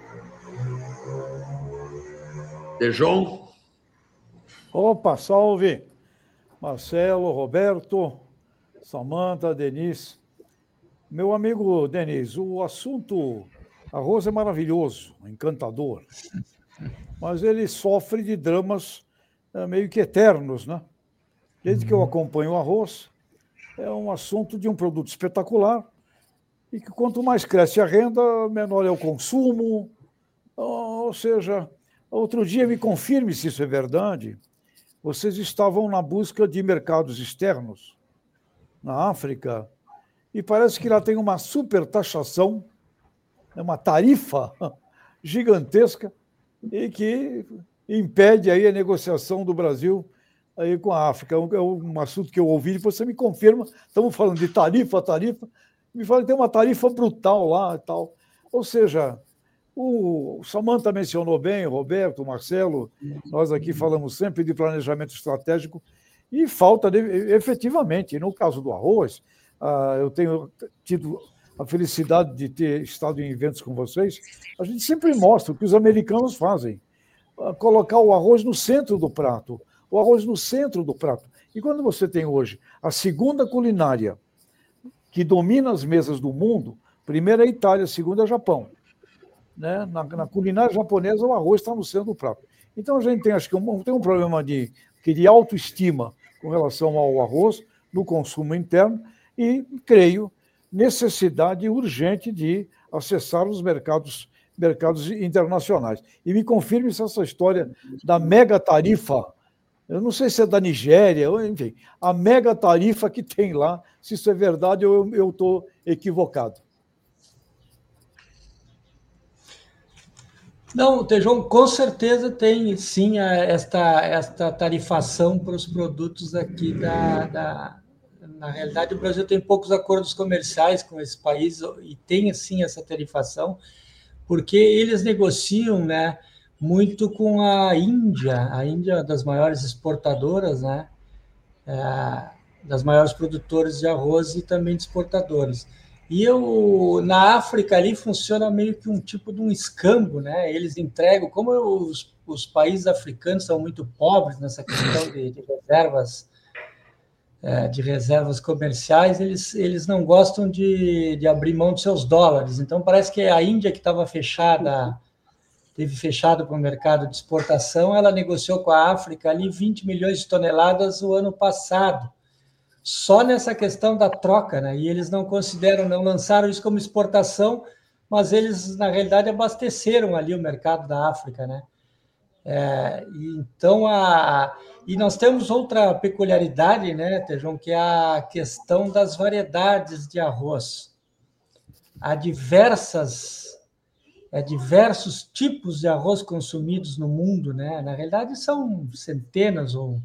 Speaker 1: Tejon?
Speaker 5: Opa, salve! Marcelo, Roberto, Samanta, Denise. Meu amigo Denis, o assunto arroz é maravilhoso, encantador, mas ele sofre de dramas é, meio que eternos, né? Desde que eu acompanho o arroz, é um assunto de um produto espetacular e que quanto mais cresce a renda, menor é o consumo. Ou seja, outro dia me confirme se isso é verdade, vocês estavam na busca de mercados externos na África, e parece que lá tem uma super taxação, uma tarifa gigantesca, e que impede aí a negociação do Brasil aí com a África. É um assunto que eu ouvi, depois você me confirma, estamos falando de tarifa, tarifa, me fala que tem uma tarifa brutal lá e tal. Ou seja, o Samanta mencionou bem, o Roberto, o Marcelo, nós aqui falamos sempre de planejamento estratégico, e falta, efetivamente, no caso do arroz, Uh, eu tenho tido a felicidade de ter estado em eventos com vocês, a gente sempre mostra o que os americanos fazem, uh, colocar o arroz no centro do prato, o arroz no centro do prato. E quando você tem hoje a segunda culinária que domina as mesas do mundo, primeira é a Itália, segunda é o Japão. Né? Na, na culinária japonesa, o arroz está no centro do prato. Então, a gente tem, acho que, um, tem um problema de, de autoestima com relação ao arroz, no consumo interno, e, creio, necessidade urgente de acessar os mercados, mercados internacionais. E me confirme se essa história da mega tarifa, eu não sei se é da Nigéria, enfim, a mega tarifa que tem lá, se isso é verdade ou eu estou equivocado.
Speaker 2: Não, Tejon, com certeza tem, sim, esta, esta tarifação para os produtos aqui da... da... Na realidade, o Brasil tem poucos acordos comerciais com esse país e tem, assim, essa tarifação, porque eles negociam, né, muito com a Índia, a Índia é uma das maiores exportadoras, né, é, das maiores produtoras de arroz e também de exportadores. E eu, na África ali funciona meio que um tipo de um escambo, né? Eles entregam, como os, os países africanos são muito pobres nessa questão de, de reservas de reservas comerciais, eles, eles não gostam de, de abrir mão de seus dólares. Então, parece que a Índia, que estava fechada teve fechado para o mercado de exportação, ela negociou com a África ali vinte milhões de toneladas o ano passado, só nessa questão da troca, né? E eles não consideram, não lançaram isso como exportação, mas eles, na realidade, abasteceram ali o mercado da África, né? É, então, a, e nós temos outra peculiaridade, né, Tejão, que é a questão das variedades de arroz. Há diversas... É, diversos tipos de arroz consumidos no mundo, né? Na realidade, são centenas, ou...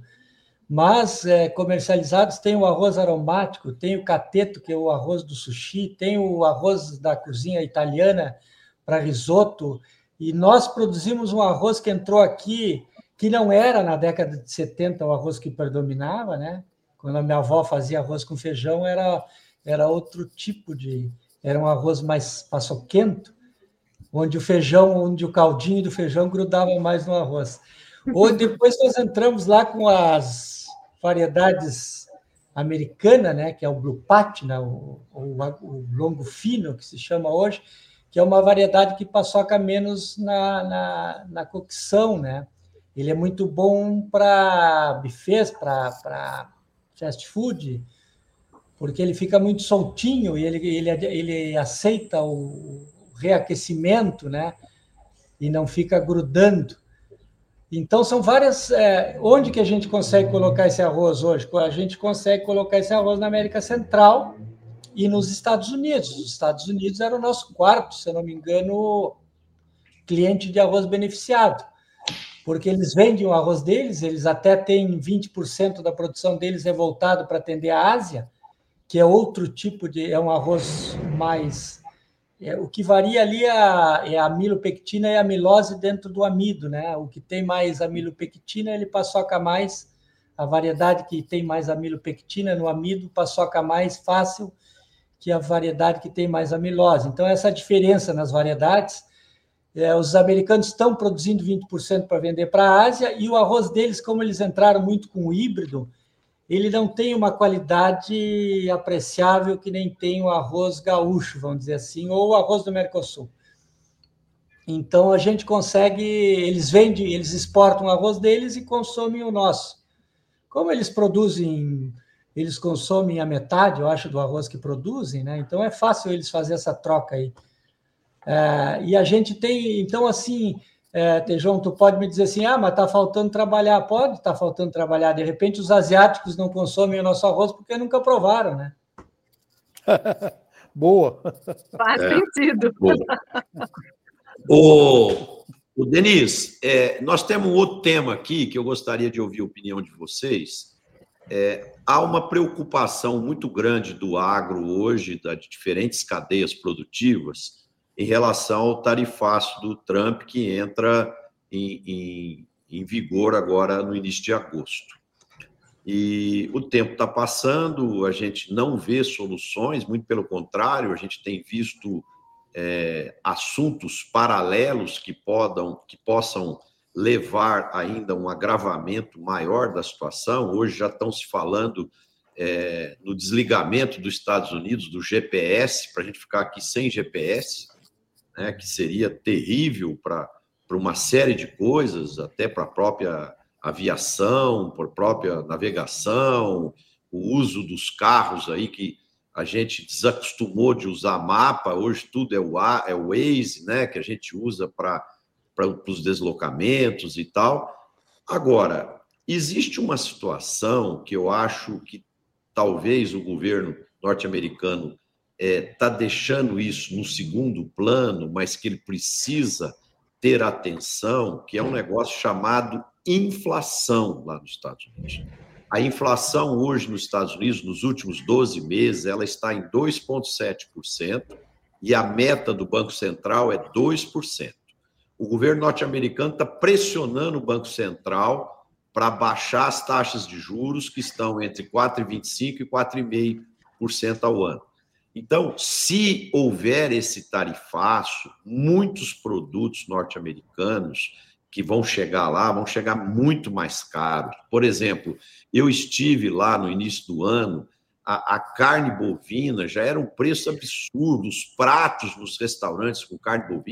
Speaker 2: mas é, comercializados. Tem o arroz aromático, tem o cateto, que é o arroz do sushi, tem o arroz da cozinha italiana para risoto, e nós produzimos um arroz que entrou aqui, que não era na década de setenta o arroz que predominava, né? Quando a minha avó fazia arroz com feijão, era, era outro tipo de... Era um arroz mais paçoquento, onde o feijão, onde o caldinho do feijão grudava mais no arroz. Ou depois nós entramos lá com as variedades americanas, né, que é o Blue Patina, o, o, o longo fino, que se chama hoje, que é uma variedade que paçoca menos na, na, na cocção, né? Ele é muito bom para buffets, para fast food, porque ele fica muito soltinho e ele, ele, ele aceita o reaquecimento, né? E não fica grudando. Então, são várias... É, onde que a gente consegue colocar esse arroz hoje? A gente consegue colocar esse arroz na América Central e nos Estados Unidos. Os Estados Unidos era o nosso quarto, se eu não me engano, cliente de arroz beneficiado, porque eles vendem o arroz deles, eles até têm vinte por cento da produção deles é voltado para atender a Ásia, que é outro tipo de... É um arroz mais... É, o que varia ali é a, é a amilopectina e a amilose dentro do amido, né? O que tem mais amilopectina, ele paçoca mais, a variedade que tem mais amilopectina no amido paçoca mais fácil que a variedade que tem mais amilose. Então, essa diferença nas variedades, é, os americanos estão produzindo vinte por cento para vender para a Ásia, e o arroz deles, como eles entraram muito com o híbrido, ele não tem uma qualidade apreciável que nem tem o arroz gaúcho, vamos dizer assim, ou o arroz do Mercosul. Então, a gente consegue... Eles vendem, eles exportam o arroz deles e consomem o nosso. Como eles produzem... Eles consomem a metade, eu acho, do arroz que produzem, né? Então, é fácil eles fazer essa troca aí. É, e a gente tem... Então, assim... É, Tejão, tu pode me dizer assim, ah, mas está faltando trabalhar. Pode estar tá faltando trabalhar. De repente, os asiáticos não consomem o nosso arroz porque nunca provaram, né?
Speaker 5: Boa.
Speaker 3: Faz é, sentido.
Speaker 1: Boa. O, o Denis, é, nós temos um outro tema aqui que eu gostaria de ouvir a opinião de vocês. É, há uma preocupação muito grande do agro hoje, das diferentes cadeias produtivas, em relação ao tarifaço do Trump, que entra em, em, em vigor agora no início de agosto. E o tempo está passando, a gente não vê soluções, muito pelo contrário, a gente tem visto é, assuntos paralelos que, podam, que possam levar ainda um agravamento maior da situação. Hoje já estão se falando é, no desligamento dos Estados Unidos do G P S, para a gente ficar aqui sem G P S, né, que seria terrível para uma série de coisas, até para a própria aviação, para a própria navegação, o uso dos carros aí, que a gente desacostumou de usar mapa, hoje tudo é o, é o Waze, né, que a gente usa para os deslocamentos e tal. Agora, existe uma situação que eu acho que talvez o governo norte-americano está é, deixando isso no segundo plano, mas que ele precisa ter atenção, que é um negócio chamado inflação lá nos Estados Unidos. A inflação hoje nos Estados Unidos, nos últimos doze meses, ela está em dois vírgula sete por cento e a meta do Banco Central é dois por cento. O governo norte-americano está pressionando o Banco Central para baixar as taxas de juros, que estão entre quatro vírgula vinte e cinco por cento e quatro vírgula cinco por cento ao ano. Então, se houver esse tarifaço, muitos produtos norte-americanos que vão chegar lá vão chegar muito mais caros. Por exemplo, eu estive lá no início do ano, a, a carne bovina já era um preço absurdo, os pratos nos restaurantes com carne bovina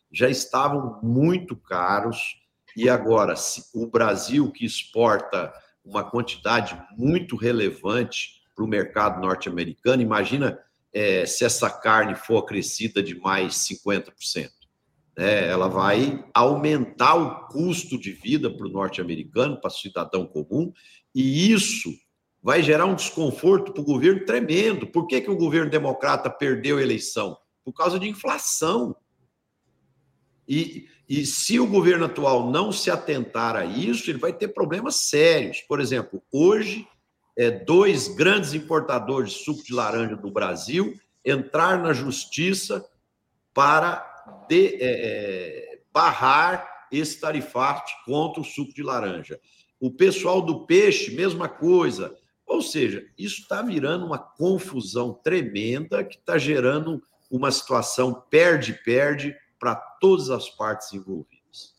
Speaker 1: já estavam muito caros, e agora o Brasil, que exporta uma quantidade muito relevante para o mercado norte-americano, imagina é, se essa carne for acrescida de mais cinquenta por cento. Né? Ela vai aumentar o custo de vida para o norte-americano, para o cidadão comum, e isso vai gerar um desconforto para o governo tremendo. Por que, que o governo democrata perdeu a eleição? Por causa de inflação. E, e se o governo atual não se atentar a isso, ele vai ter problemas sérios. Por exemplo, hoje, é, dois grandes importadores de suco de laranja do Brasil entraram na justiça para de, é, barrar esse tarifário contra o suco de laranja. O pessoal do peixe, mesma coisa. Ou seja, isso está virando uma confusão tremenda que está gerando uma situação perde-perde para todas as partes envolvidas.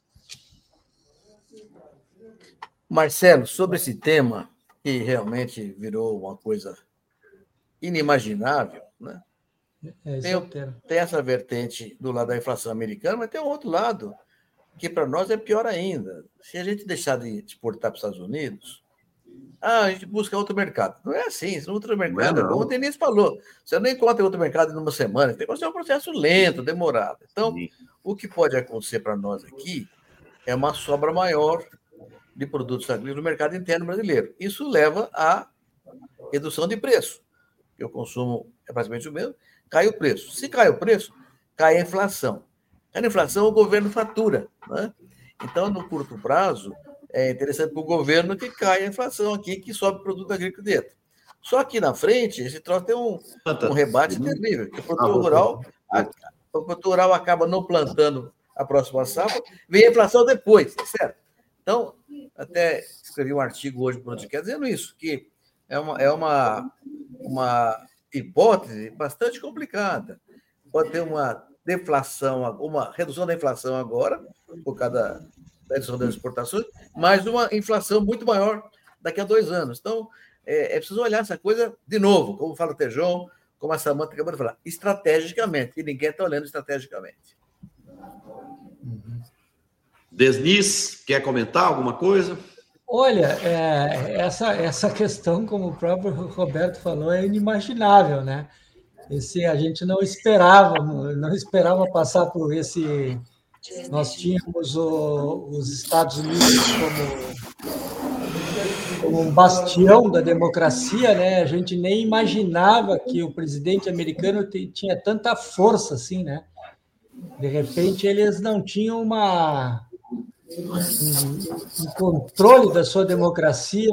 Speaker 4: Marcelo, sobre esse tema, que realmente virou uma coisa inimaginável, né?
Speaker 2: É,
Speaker 4: tem, tem essa vertente do lado da inflação americana, mas tem um outro lado, que para nós é pior ainda. Se a gente deixar de exportar para os Estados Unidos, ah, a gente busca outro mercado. Não é assim, outro mercado,
Speaker 1: não,
Speaker 4: como o Denis falou, você não encontra outro mercado em uma semana, tem que ser um processo lento, demorado. Então, sim, o que pode acontecer para nós aqui é uma sobra maior de produtos agrícolas no mercado interno brasileiro. Isso leva à redução de preço. O consumo é praticamente o mesmo, cai o preço. Se cai o preço, cai a inflação. Cai a inflação, o governo fatura, né? Então, no curto prazo, é interessante para o governo que caia a inflação aqui, que sobe o produto agrícola dentro. Só que na frente, esse troço tem um, um rebate terrível, que o produtor rural, a, o produtor rural acaba não plantando a próxima safra, vem a inflação depois, certo? Então, até escrevi um artigo hoje para o podcast dizendo isso, que é uma, é uma, uma hipótese bastante complicada. Pode ter uma deflação, uma redução da inflação agora, por causa da redução das exportações, mas uma inflação muito maior daqui a dois anos. Então, é, é preciso olhar essa coisa de novo, como fala o Tejon, como a Samanta acabou de falar, estrategicamente, e ninguém está olhando estrategicamente.
Speaker 1: Denis, quer comentar alguma coisa?
Speaker 2: Olha, é, essa, essa questão, como o próprio Roberto falou, é inimaginável, né? Esse, a gente não esperava, não esperava passar por esse... Nós tínhamos o, os Estados Unidos como, como um bastião da democracia, né? A gente nem imaginava que o presidente americano tinha tanta força assim, né? De repente, eles não tinham uma, um, um controle da sua democracia,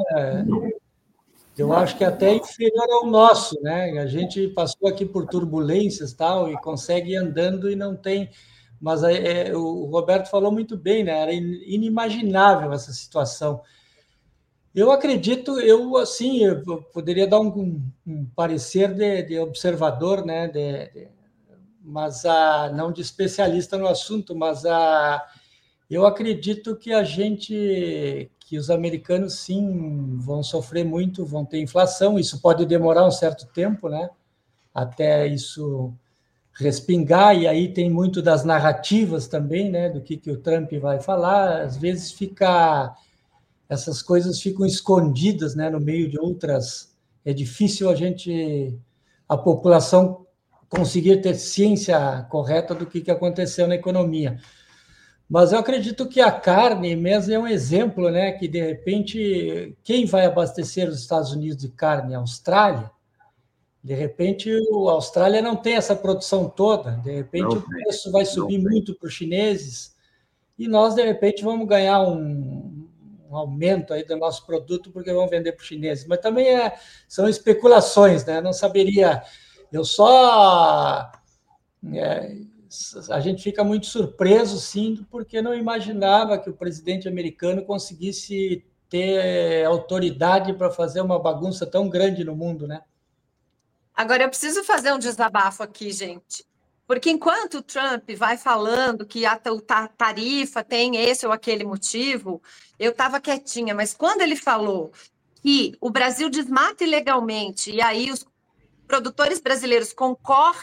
Speaker 2: eu acho que até inferior ao nosso, né? A gente passou aqui por turbulências tal, e consegue ir andando e não tem... Mas é, o Roberto falou muito bem, né? Era inimaginável essa situação. Eu acredito, eu assim, eu poderia dar um, um parecer de, de observador, né? De, de, mas a, não de especialista no assunto, mas a, eu acredito que a gente, que os americanos sim vão sofrer muito, vão ter inflação. Isso pode demorar um certo tempo, né? Até isso respingar, e aí tem muito das narrativas também, né, do que, que o Trump vai falar. Às vezes fica, essas coisas ficam escondidas, né, no meio de outras. É difícil a gente, a população conseguir ter ciência correta do que, que aconteceu na economia. Mas eu acredito que a carne mesmo é um exemplo, né, que de repente quem vai abastecer os Estados Unidos de carne? A Austrália. De repente, a Austrália não tem essa produção toda. De repente, não, o preço vai subir muito para os chineses e nós, de repente, vamos ganhar um, um aumento aí do nosso produto porque vamos vender para os chineses. Mas também é, são especulações, né? Não saberia... Eu só... É, a gente fica muito surpreso, sim, porque não imaginava que o presidente americano conseguisse ter autoridade para fazer uma bagunça tão grande no mundo, né?
Speaker 3: Agora, eu preciso fazer um desabafo aqui, gente, porque enquanto o Trump vai falando que a tarifa tem esse ou aquele motivo, eu estava quietinha, mas quando ele falou que o Brasil desmata ilegalmente e aí os produtores brasileiros concorrem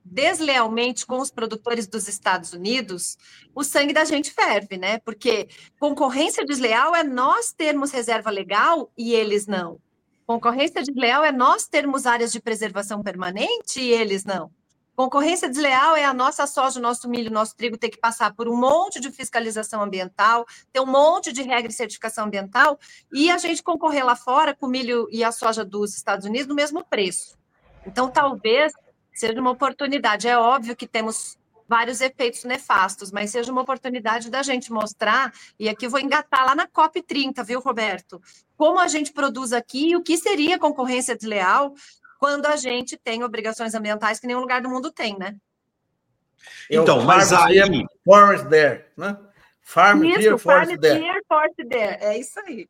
Speaker 3: deslealmente com os produtores dos Estados Unidos, o sangue da gente ferve, né? Porque concorrência desleal é nós termos reserva legal e eles não. Concorrência desleal é nós termos áreas de preservação permanente e eles não. Concorrência desleal é a nossa soja, o nosso milho, o nosso trigo ter que passar por um monte de fiscalização ambiental, ter um monte de regra de certificação ambiental, e a gente concorrer lá fora com o milho e a soja dos Estados Unidos no mesmo preço. Então, talvez seja uma oportunidade. É óbvio que temos vários efeitos nefastos, mas seja uma oportunidade da gente mostrar, e aqui eu vou engatar lá na COP trinta, viu, Roberto? Como a gente produz aqui e o que seria concorrência desleal quando a gente tem obrigações ambientais que nenhum lugar do mundo tem, né?
Speaker 1: Então,
Speaker 4: é
Speaker 1: mas aí...
Speaker 4: Here, forest there, né? Farm
Speaker 3: isso,
Speaker 4: here, forest
Speaker 3: farm
Speaker 4: there.
Speaker 3: Here, forest there. É isso aí.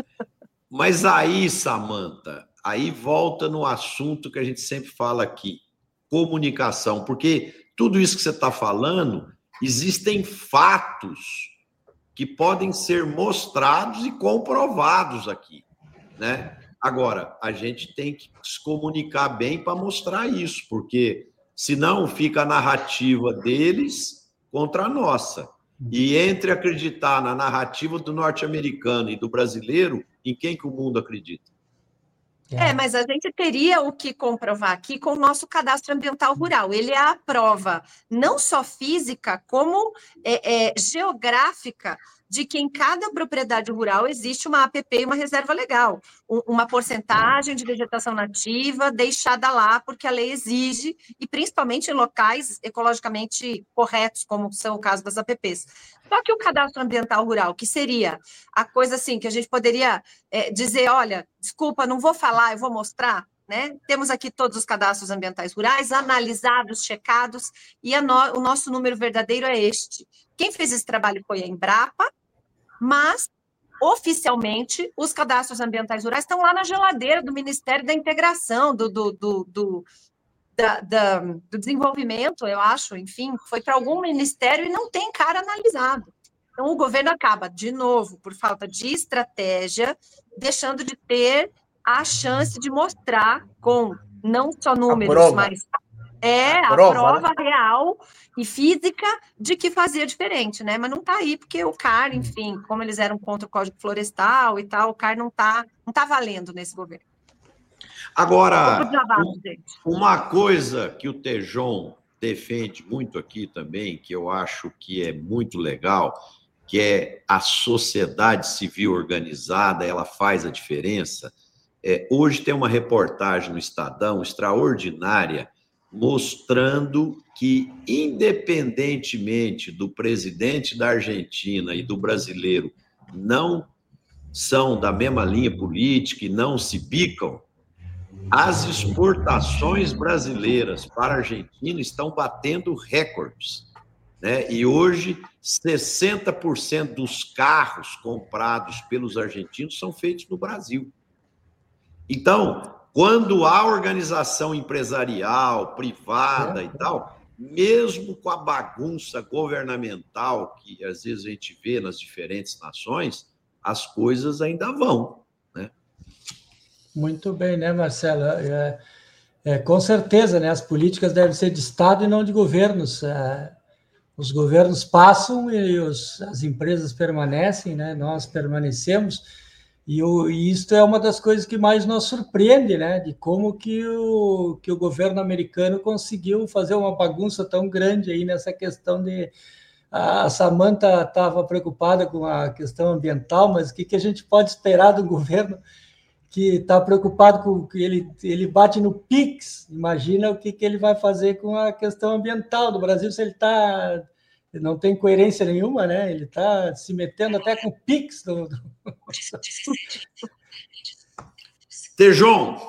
Speaker 1: Mas aí, Samantha, aí volta no assunto que a gente sempre fala aqui, comunicação, porque tudo isso que você está falando, existem fatos que podem ser mostrados e comprovados aqui, né? Agora, a gente tem que se comunicar bem para mostrar isso, porque senão fica a narrativa deles contra a nossa. E entre acreditar na narrativa do norte-americano e do brasileiro, em quem que o mundo acredita?
Speaker 3: É, mas a gente teria o que comprovar aqui com o nosso cadastro ambiental rural. Ele é a prova não só física, como é, é, geográfica, de que em cada propriedade rural existe uma A P P e uma reserva legal, uma porcentagem de vegetação nativa deixada lá porque a lei exige, e principalmente em locais ecologicamente corretos, como são o caso das A P Ps. Só que o cadastro ambiental rural, que seria a coisa assim, que a gente poderia é, dizer, olha, desculpa, não vou falar, eu vou mostrar, né? Temos aqui todos os cadastros ambientais rurais, analisados, checados, e a no, o nosso número verdadeiro é este. Quem fez esse trabalho foi a Embrapa, mas, oficialmente, os cadastros ambientais rurais estão lá na geladeira do Ministério da Integração, do, do, do, do, da, da, do Desenvolvimento, eu acho, enfim, foi para algum ministério e não tem cara analisado. Então, o governo acaba, de novo, por falta de estratégia, deixando de ter a chance de mostrar com não só números, mas é a, a prova, prova né? real e física de que fazia diferente, né? Mas não está aí, porque o C A R, enfim, como eles eram contra o Código Florestal e tal, o C A R não está não tá valendo nesse governo.
Speaker 1: Agora, uma coisa que o Tejon defende muito aqui também, que eu acho que é muito legal, que é a sociedade civil organizada, ela faz a diferença. É, hoje tem uma reportagem no Estadão extraordinária mostrando que, independentemente do presidente da Argentina e do brasileiro não são da mesma linha política e não se bicam, as exportações brasileiras para a Argentina estão batendo recordes, né? E hoje, sessenta por cento dos carros comprados pelos argentinos são feitos no Brasil. Então, quando há organização empresarial, privada é. e tal, mesmo com a bagunça governamental que às vezes a gente vê nas diferentes nações, as coisas ainda vão, né?
Speaker 2: Muito bem, né, Marcelo? É, é, com certeza, né? As políticas devem ser de Estado e não de governos. É, os governos passam e os, as empresas permanecem, né? Nós permanecemos. E, o, e isso é uma das coisas que mais nos surpreende, né? De como que o, que o governo americano conseguiu fazer uma bagunça tão grande aí nessa questão de... A Samantha estava preocupada com a questão ambiental, mas o que, que a gente pode esperar do governo que está preocupado com que ele, ele bate no Pix? Imagina o que, que ele vai fazer com a questão ambiental do Brasil, se ele está... Não tem coerência nenhuma, né? Ele está se metendo até com o Pix. Do...
Speaker 1: Tejon.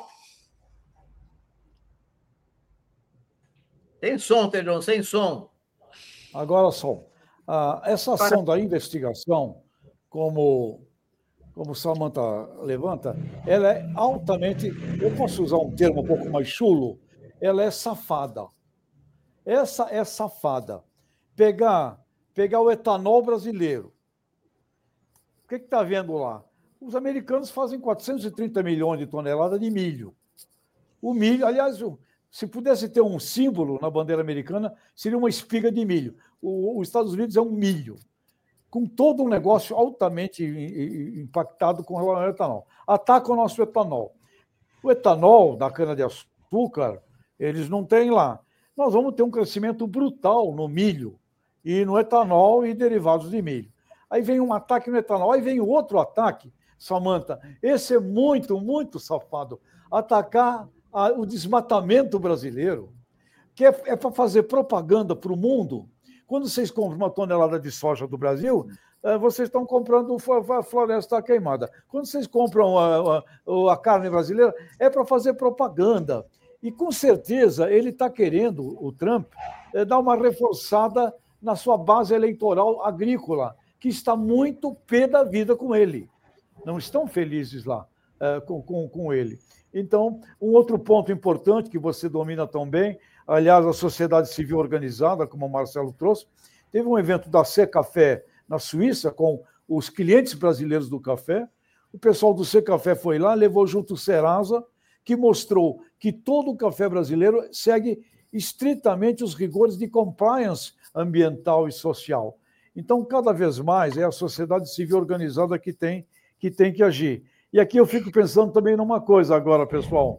Speaker 4: Tem som, Tejon, sem som.
Speaker 5: Agora, som. Ah, essa ação da investigação, como, como Samantha levanta, ela é altamente, eu posso usar um termo um pouco mais chulo, ela é safada. Essa é safada. Pegar, pegar o etanol brasileiro. O que está vendo lá? Os americanos fazem quatrocentos e trinta milhões de toneladas de milho. O milho, aliás, se pudesse ter um símbolo na bandeira americana, seria uma espiga de milho. O, os Estados Unidos é um milho, com todo um negócio altamente impactado com relação ao etanol. Ataca o nosso etanol. O etanol da cana-de-açúcar, eles não têm lá. Nós vamos ter um crescimento brutal no milho e no etanol e derivados de milho. Aí vem um ataque no etanol, aí vem outro ataque, Samantha. Esse é muito, muito safado. Atacar a, o desmatamento brasileiro, que é, é para fazer propaganda para o mundo. Quando vocês compram uma tonelada de soja do Brasil, vocês estão comprando a floresta queimada. Quando vocês compram a, a, a carne brasileira, é para fazer propaganda. E, com certeza, ele está querendo, o Trump, dar uma reforçada na sua base eleitoral agrícola, que está muito pé da vida com ele. Não estão felizes lá é, com, com, com ele. Então, um outro ponto importante que você domina tão bem, aliás, a sociedade civil organizada, como o Marcelo trouxe, teve um evento da Secafé na Suíça, com os clientes brasileiros do café. O pessoal do Secafé foi lá, levou junto o Serasa, que mostrou que todo o café brasileiro segue estritamente os rigores de compliance ambiental e social. Então, cada vez mais, é a sociedade civil organizada que tem, que tem que agir. E aqui eu fico pensando também numa coisa agora, pessoal.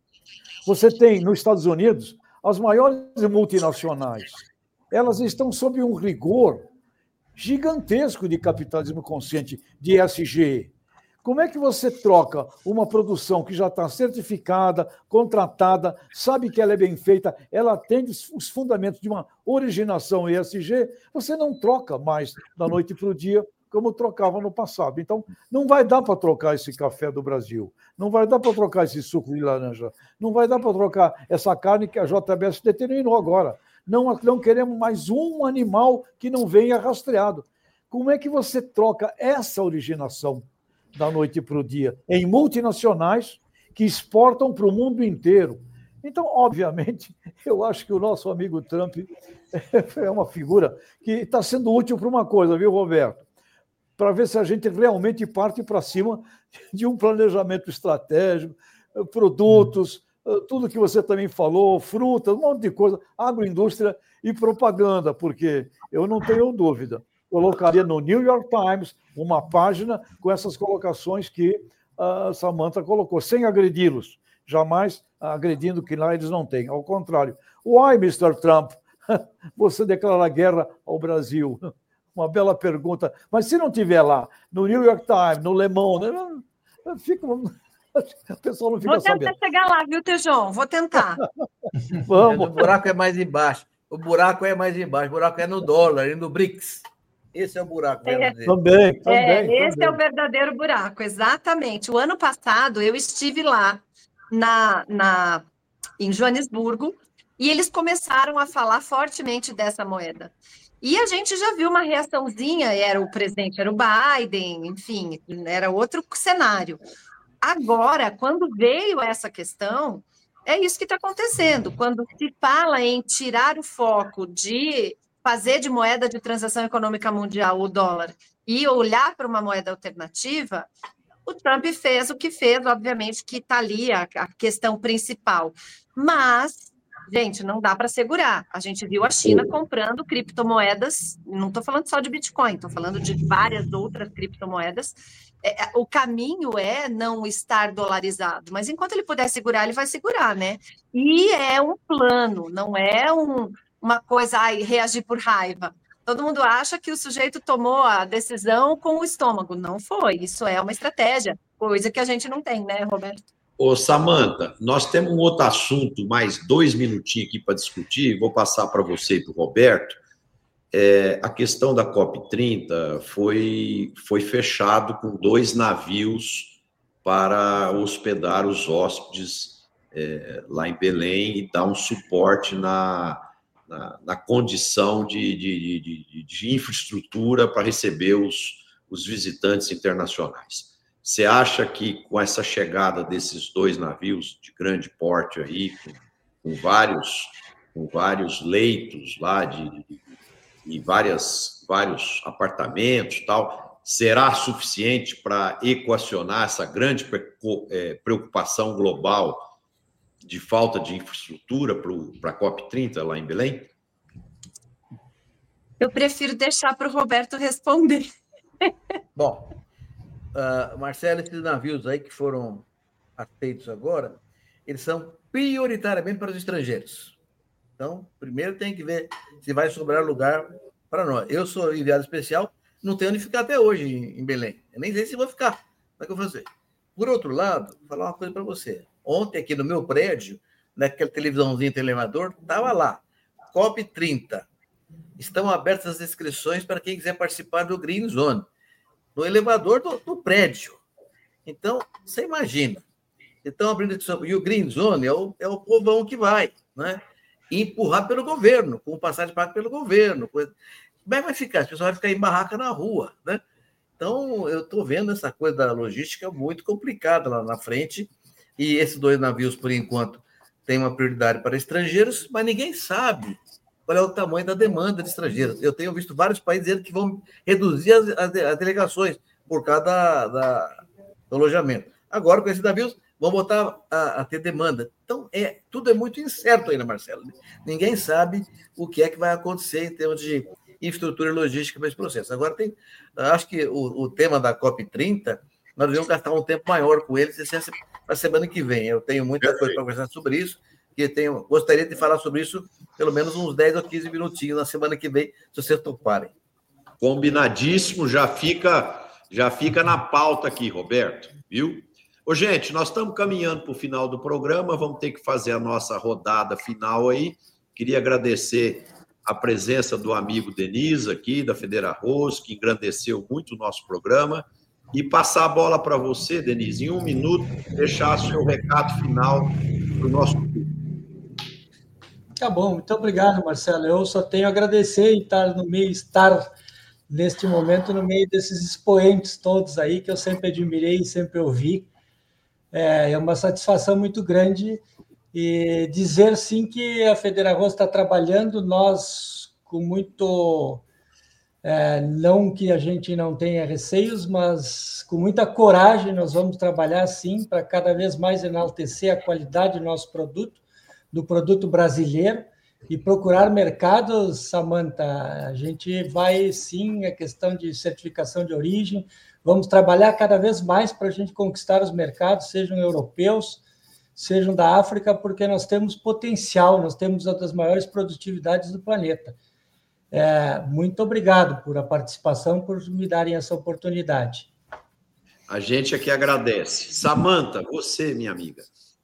Speaker 5: Você tem, nos Estados Unidos, as maiores multinacionais. Elas estão sob um rigor gigantesco de capitalismo consciente, de E S G. Como é que você troca uma produção que já está certificada, contratada, sabe que ela é bem feita, ela atende os fundamentos de uma originação E S G, você não troca mais da noite para o dia como trocava no passado. Então, não vai dar para trocar esse café do Brasil, não vai dar para trocar esse suco de laranja, não vai dar para trocar essa carne que a J B S determinou agora. Não, não queremos mais um animal que não venha rastreado. Como é que você troca essa originação da noite para o dia em multinacionais que exportam para o mundo inteiro? Então, obviamente, eu acho que o nosso amigo Trump é uma figura que está sendo útil para uma coisa, viu, Roberto? Para ver se a gente realmente parte para cima de um planejamento estratégico, produtos, tudo que você também falou, frutas, um monte de coisa, agroindústria e propaganda, porque eu não tenho dúvida. Colocaria no New York Times uma página com essas colocações que a Samantha colocou, sem agredi-los, jamais agredindo que lá eles não têm. Ao contrário. Why, mister Trump, você declara guerra ao Brasil? Uma bela pergunta. Mas se não tiver lá, no New York Times, no Le Monde, fica... o pessoal não fica
Speaker 3: sabendo. Vou tentar
Speaker 5: sabendo.
Speaker 3: chegar lá, viu, Tejon? Vou tentar.
Speaker 4: Vamos. O buraco é mais embaixo. O buraco é mais embaixo. O buraco é no dólar e no BRICS. Esse é o buraco.
Speaker 3: É,
Speaker 5: também, também.
Speaker 3: É, esse
Speaker 5: também.
Speaker 3: é o verdadeiro buraco, exatamente. O ano passado, eu estive lá na, na, em Joanesburgo e eles começaram a falar fortemente dessa moeda. E a gente já viu uma reaçãozinha, era o presidente, era o Biden, enfim, era outro cenário. Agora, quando veio essa questão, é isso que está acontecendo. Quando se fala em tirar o foco de fazer de moeda de transação econômica mundial o dólar e olhar para uma moeda alternativa, o Trump fez o que fez, obviamente, que está ali a, a questão principal. Mas, gente, não dá para segurar. A gente viu a China comprando criptomoedas, não estou falando só de Bitcoin, estou falando de várias outras criptomoedas. É, o caminho é não estar dolarizado, mas enquanto ele puder segurar, ele vai segurar, né? E é um plano, não é um, uma coisa, ai, reagir por raiva. Todo mundo acha que o sujeito tomou a decisão com o estômago. Não foi, isso é uma estratégia, coisa que a gente não tem, né, Roberto?
Speaker 1: Ô, Samantha, nós temos um outro assunto, mais dois minutinhos aqui para discutir, vou passar para você e para o Roberto. É, a questão da COP trinta foi, foi fechado com dois navios para hospedar os hóspedes é, lá em Belém e dar um suporte na, na, na condição de, de, de, de infraestrutura para receber os, os visitantes internacionais. Você acha que com essa chegada desses dois navios de grande porte aí, com, com, vários, com vários leitos lá de, de e várias, vários apartamentos e tal, será suficiente para equacionar essa grande preocupação global de falta de infraestrutura para a COP trinta lá em Belém?
Speaker 3: Eu prefiro deixar para o Roberto responder.
Speaker 4: Bom, uh, Marcelo, esses navios aí que foram aceitos agora, eles são prioritariamente para os estrangeiros. Então, primeiro tem que ver se vai sobrar lugar para nós. Eu sou enviado especial, não tenho onde ficar até hoje em Belém. Eu nem sei se vou ficar. Como é que eu vou fazer? Por outro lado, vou falar uma coisa para você. Ontem, aqui no meu prédio, naquela televisãozinha de elevador, estava lá, COP trinta. Estão abertas as inscrições para quem quiser participar do Green Zone, no elevador do, do prédio. Então, você imagina. Estão abrindo inscrição. E o Green Zone é o, é o povão que vai, né? E empurrar pelo governo, com passagem paga pelo governo. Coisa... Como é que vai ficar? As pessoas vão ficar em barraca na rua, né? Então, eu estou vendo essa coisa da logística muito complicada lá na frente. E esses dois navios, por enquanto, têm uma prioridade para estrangeiros, mas ninguém sabe qual é o tamanho da demanda de estrangeiros. Eu tenho visto vários países dizendo que vão reduzir as, as, as delegações por causa da, da, do alojamento. Agora, com esses navios, vão voltar a, a ter demanda. Então, é, tudo é muito incerto ainda, Marcelo. Ninguém sabe o que é que vai acontecer em termos de infraestrutura e logística para esse processo. Agora, tem, acho que o, o tema da COP trinta, nós devemos gastar um tempo maior com eles para a semana que vem. Eu tenho muita Perfeito. coisa para conversar sobre isso, que tenho, gostaria de falar sobre isso pelo menos uns dez ou quinze minutinhos na semana que vem, se vocês toparem.
Speaker 1: Combinadíssimo, já fica, já fica na pauta aqui, Roberto, viu? Ô, gente, nós estamos caminhando para o final do programa, vamos ter que fazer a nossa rodada final aí. Queria agradecer a presença do amigo Denis aqui, da Federarroz, que engrandeceu muito o nosso programa, e passar a bola para você, Denis, em um minuto, deixar seu recado final para o nosso público.
Speaker 2: Tá bom, muito obrigado, Marcelo. Eu só tenho a agradecer e estar no meio, estar neste momento no meio desses expoentes todos aí, que eu sempre admirei e sempre ouvi. É uma satisfação muito grande e dizer, sim, que a Federarroz está trabalhando, nós com muito... É, não que a gente não tenha receios, mas com muita coragem nós vamos trabalhar, sim, para cada vez mais enaltecer a qualidade do nosso produto, do produto brasileiro, e procurar mercados, Samantha. A gente vai, sim, a questão de certificação de origem, vamos trabalhar cada vez mais para a gente conquistar os mercados, sejam europeus, sejam da África, porque nós temos potencial, nós temos uma das maiores produtividades do planeta. É, muito obrigado por a participação, por me darem essa oportunidade.
Speaker 1: A gente aqui agradece. Samantha, você, minha amiga.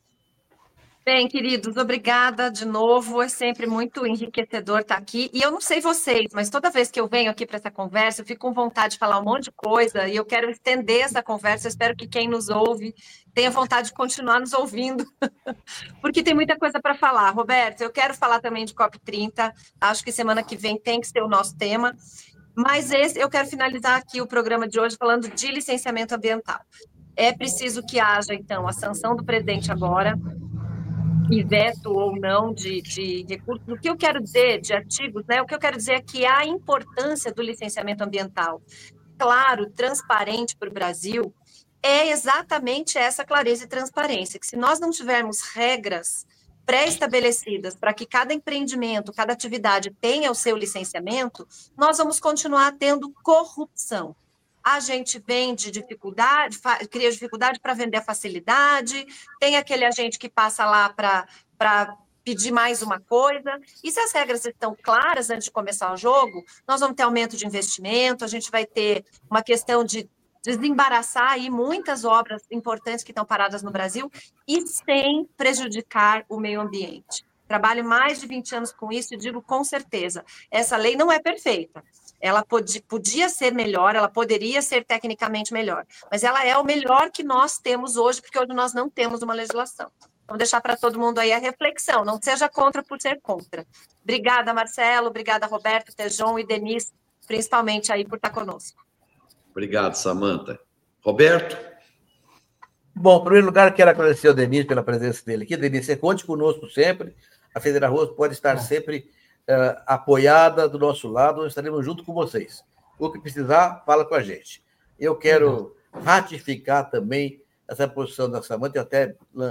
Speaker 3: Bem, queridos, obrigada de novo. É sempre muito enriquecedor estar aqui. E eu não sei vocês, mas toda vez que eu venho aqui para essa conversa, eu fico com vontade de falar um monte de coisa e eu quero estender essa conversa. Eu espero que quem nos ouve tenha vontade de continuar nos ouvindo, porque tem muita coisa para falar. Roberto, eu quero falar também de COP trinta. Acho que semana que vem tem que ser o nosso tema. Mas esse, eu quero finalizar aqui o programa de hoje falando de licenciamento ambiental. É preciso que haja, então, a sanção do presidente agora, e veto ou não de, de recursos. O que eu quero dizer de artigos, né? O que eu quero dizer é que a importância do licenciamento ambiental, claro, transparente para o Brasil, é exatamente essa clareza e transparência, que se nós não tivermos regras pré-estabelecidas para que cada empreendimento, cada atividade tenha o seu licenciamento, nós vamos continuar tendo corrupção. A gente vende dificuldade, cria dificuldade para vender a facilidade, tem aquele agente que passa lá para pedir mais uma coisa, e se as regras estão claras antes de começar o jogo, nós vamos ter aumento de investimento, a gente vai ter uma questão de desembaraçar aí muitas obras importantes que estão paradas no Brasil e sem prejudicar o meio ambiente. Trabalho mais de vinte anos com isso e digo com certeza, essa lei não é perfeita. Ela podia, podia ser melhor, ela poderia ser tecnicamente melhor, mas ela é o melhor que nós temos hoje, porque hoje nós não temos uma legislação. Vou deixar para todo mundo aí a reflexão, não seja contra por ser contra. Obrigada, Marcelo, obrigada, Roberto, Tejon e Denis, principalmente aí por estar conosco.
Speaker 1: Obrigado, Samantha. Roberto?
Speaker 4: Bom, em primeiro lugar, quero agradecer ao Denis pela presença dele aqui. Denis, você conte conosco sempre, a Federarroz pode estar sempre... Uh, apoiada do nosso lado, estaremos junto com vocês. O que precisar, fala com a gente. Eu quero ratificar também essa posição da Samantha, eu até uh,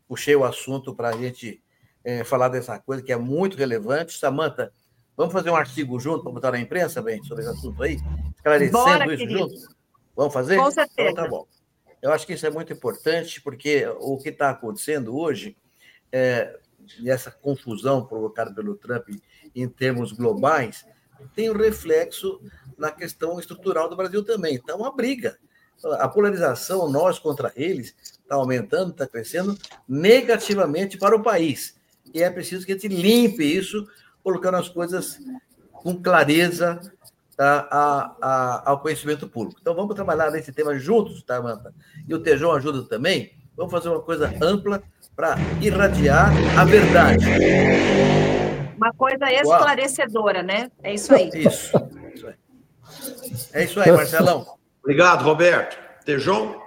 Speaker 4: puxei o assunto para a gente é, falar dessa coisa que é muito relevante. Samanta, vamos fazer um artigo junto para botar na imprensa, bem, sobre esse assunto aí? Esclarecendo
Speaker 3: Bora,
Speaker 4: isso
Speaker 3: querido.
Speaker 4: junto? Vamos fazer?
Speaker 3: Com certeza.
Speaker 4: Então, tá bom. Eu acho que isso é muito importante, porque o que está acontecendo hoje, é, e essa confusão provocada pelo Trump em termos globais, tem um reflexo na questão estrutural do Brasil também. Então, uma briga. A polarização, nós contra eles, está aumentando, está crescendo negativamente para o país. E é preciso que a gente limpe isso, colocando as coisas com clareza a, a, a, ao conhecimento público. Então, vamos trabalhar nesse tema juntos, tá, Amanda? E o Tejão ajuda também. Vamos fazer uma coisa ampla para irradiar a verdade.
Speaker 3: Uma coisa esclarecedora, né? É isso aí.
Speaker 4: Isso. isso aí. É isso aí, Marcelão.
Speaker 1: Obrigado, Roberto. Tejão?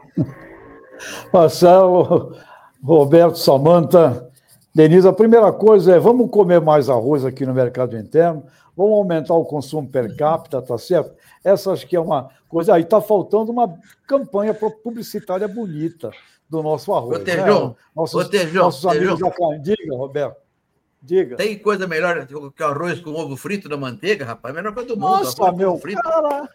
Speaker 5: Marcelo, Roberto, Samanta, Denise, a primeira coisa é vamos comer mais arroz aqui no mercado interno, vamos aumentar o consumo per capita, tá certo? Essa acho que é uma coisa. Aí está faltando uma campanha publicitária bonita do nosso arroz.
Speaker 4: Ô, Tejão,
Speaker 5: né? Nossos,
Speaker 4: ô, Tejão,
Speaker 5: nossos amigos
Speaker 4: Tejão.
Speaker 5: da carne. Diga, Roberto. Diga.
Speaker 4: Tem coisa melhor que arroz com ovo frito na manteiga, rapaz? A melhor coisa do mundo.
Speaker 5: Nossa,
Speaker 4: arroz
Speaker 5: meu,
Speaker 4: com frito.
Speaker 5: cara!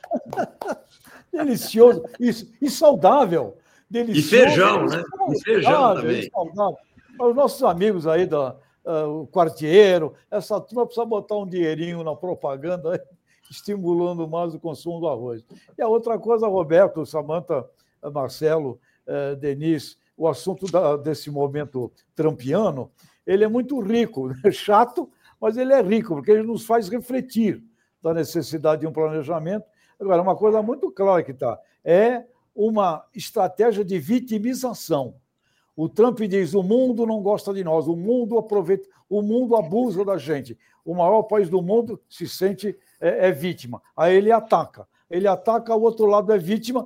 Speaker 5: Delicioso e, e saudável. Delicioso,
Speaker 1: E feijão, né? E feijão também.
Speaker 5: Saudável. Os nossos amigos aí, da, uh, o Quartiero, essa turma precisa botar um dinheirinho na propaganda, estimulando mais o consumo do arroz. E a outra coisa, Roberto, Samanta, Marcelo, uh, Denise, o assunto da, desse momento trampiano, ele é muito rico, é chato, mas ele é rico, porque ele nos faz refletir da necessidade de um planejamento. Agora, uma coisa muito clara que está, é uma estratégia de vitimização. O Trump diz, o mundo não gosta de nós, o mundo aproveita, o mundo abusa da gente. O maior país do mundo se sente é, é vítima. Aí ele ataca. Ele ataca, o outro lado é vítima,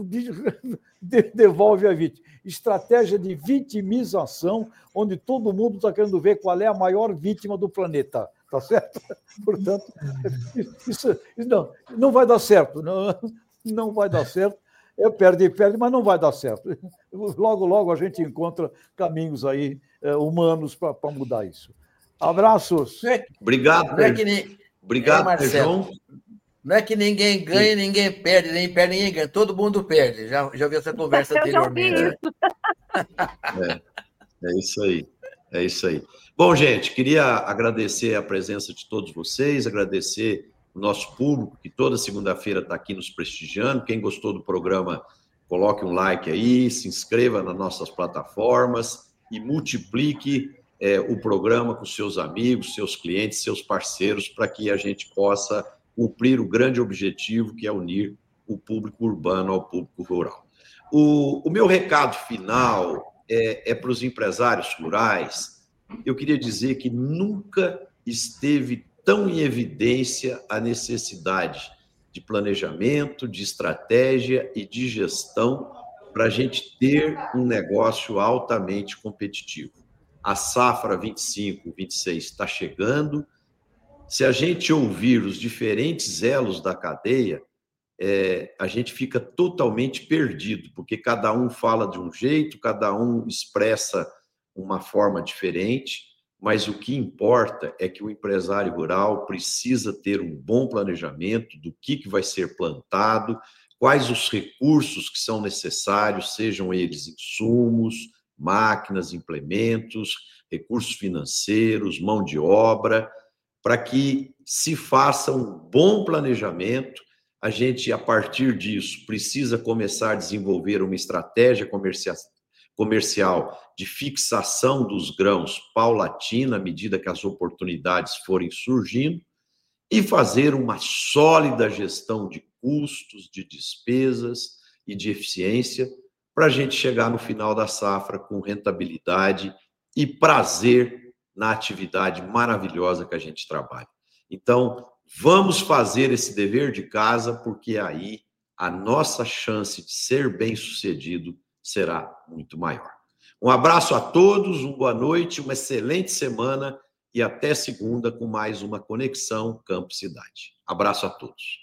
Speaker 5: devolve a vítima. Estratégia de vitimização, onde todo mundo está querendo ver qual é a maior vítima do planeta. Tá certo? Portanto, isso, isso não, não vai dar certo. Não, não vai dar certo. É perde e perde, mas não vai dar certo. Logo, logo a gente encontra caminhos aí é, humanos para mudar isso. Abraços.
Speaker 1: Obrigado,
Speaker 4: não é que nem...
Speaker 1: Obrigado,
Speaker 4: é,
Speaker 1: Tejão.
Speaker 4: Não é que ninguém ganha, Sim. ninguém perde, nem perde, ninguém ganha. Todo mundo perde. Já, já ouvi essa conversa anteriormente.
Speaker 1: É, é isso aí. É isso aí. Bom, gente, queria agradecer a presença de todos vocês, agradecer o nosso público, que toda segunda-feira está aqui nos prestigiando. Quem gostou do programa, coloque um like aí, se inscreva nas nossas plataformas e multiplique é, o programa com seus amigos, seus clientes, seus parceiros, para que a gente possa cumprir o grande objetivo, que é unir o público urbano ao público rural. O, o meu recado final é, é para os empresários rurais. Eu queria dizer que nunca esteve tão em evidência a necessidade de planejamento, de estratégia e de gestão para a gente ter um negócio altamente competitivo. A safra vinte e cinco, vinte e seis está chegando. Se a gente ouvir os diferentes elos da cadeia, é, a gente fica totalmente perdido, porque cada um fala de um jeito, cada um expressa uma forma diferente, mas o que importa é que o empresário rural precisa ter um bom planejamento do que, que vai ser plantado, quais os recursos que são necessários, sejam eles insumos, máquinas, implementos, recursos financeiros, mão de obra, para que se faça um bom planejamento. A gente, a partir disso, precisa começar a desenvolver uma estratégia comercial, comercial de fixação dos grãos paulatina, à medida que as oportunidades forem surgindo, e fazer uma sólida gestão de custos, de despesas e de eficiência, para a gente chegar no final da safra com rentabilidade e prazer na atividade maravilhosa que a gente trabalha. Então, vamos fazer esse dever de casa, porque aí a nossa chance de ser bem-sucedido será muito maior. Um abraço a todos, uma boa noite, uma excelente semana e até segunda com mais uma Conexão Campo Cidade. Abraço a todos.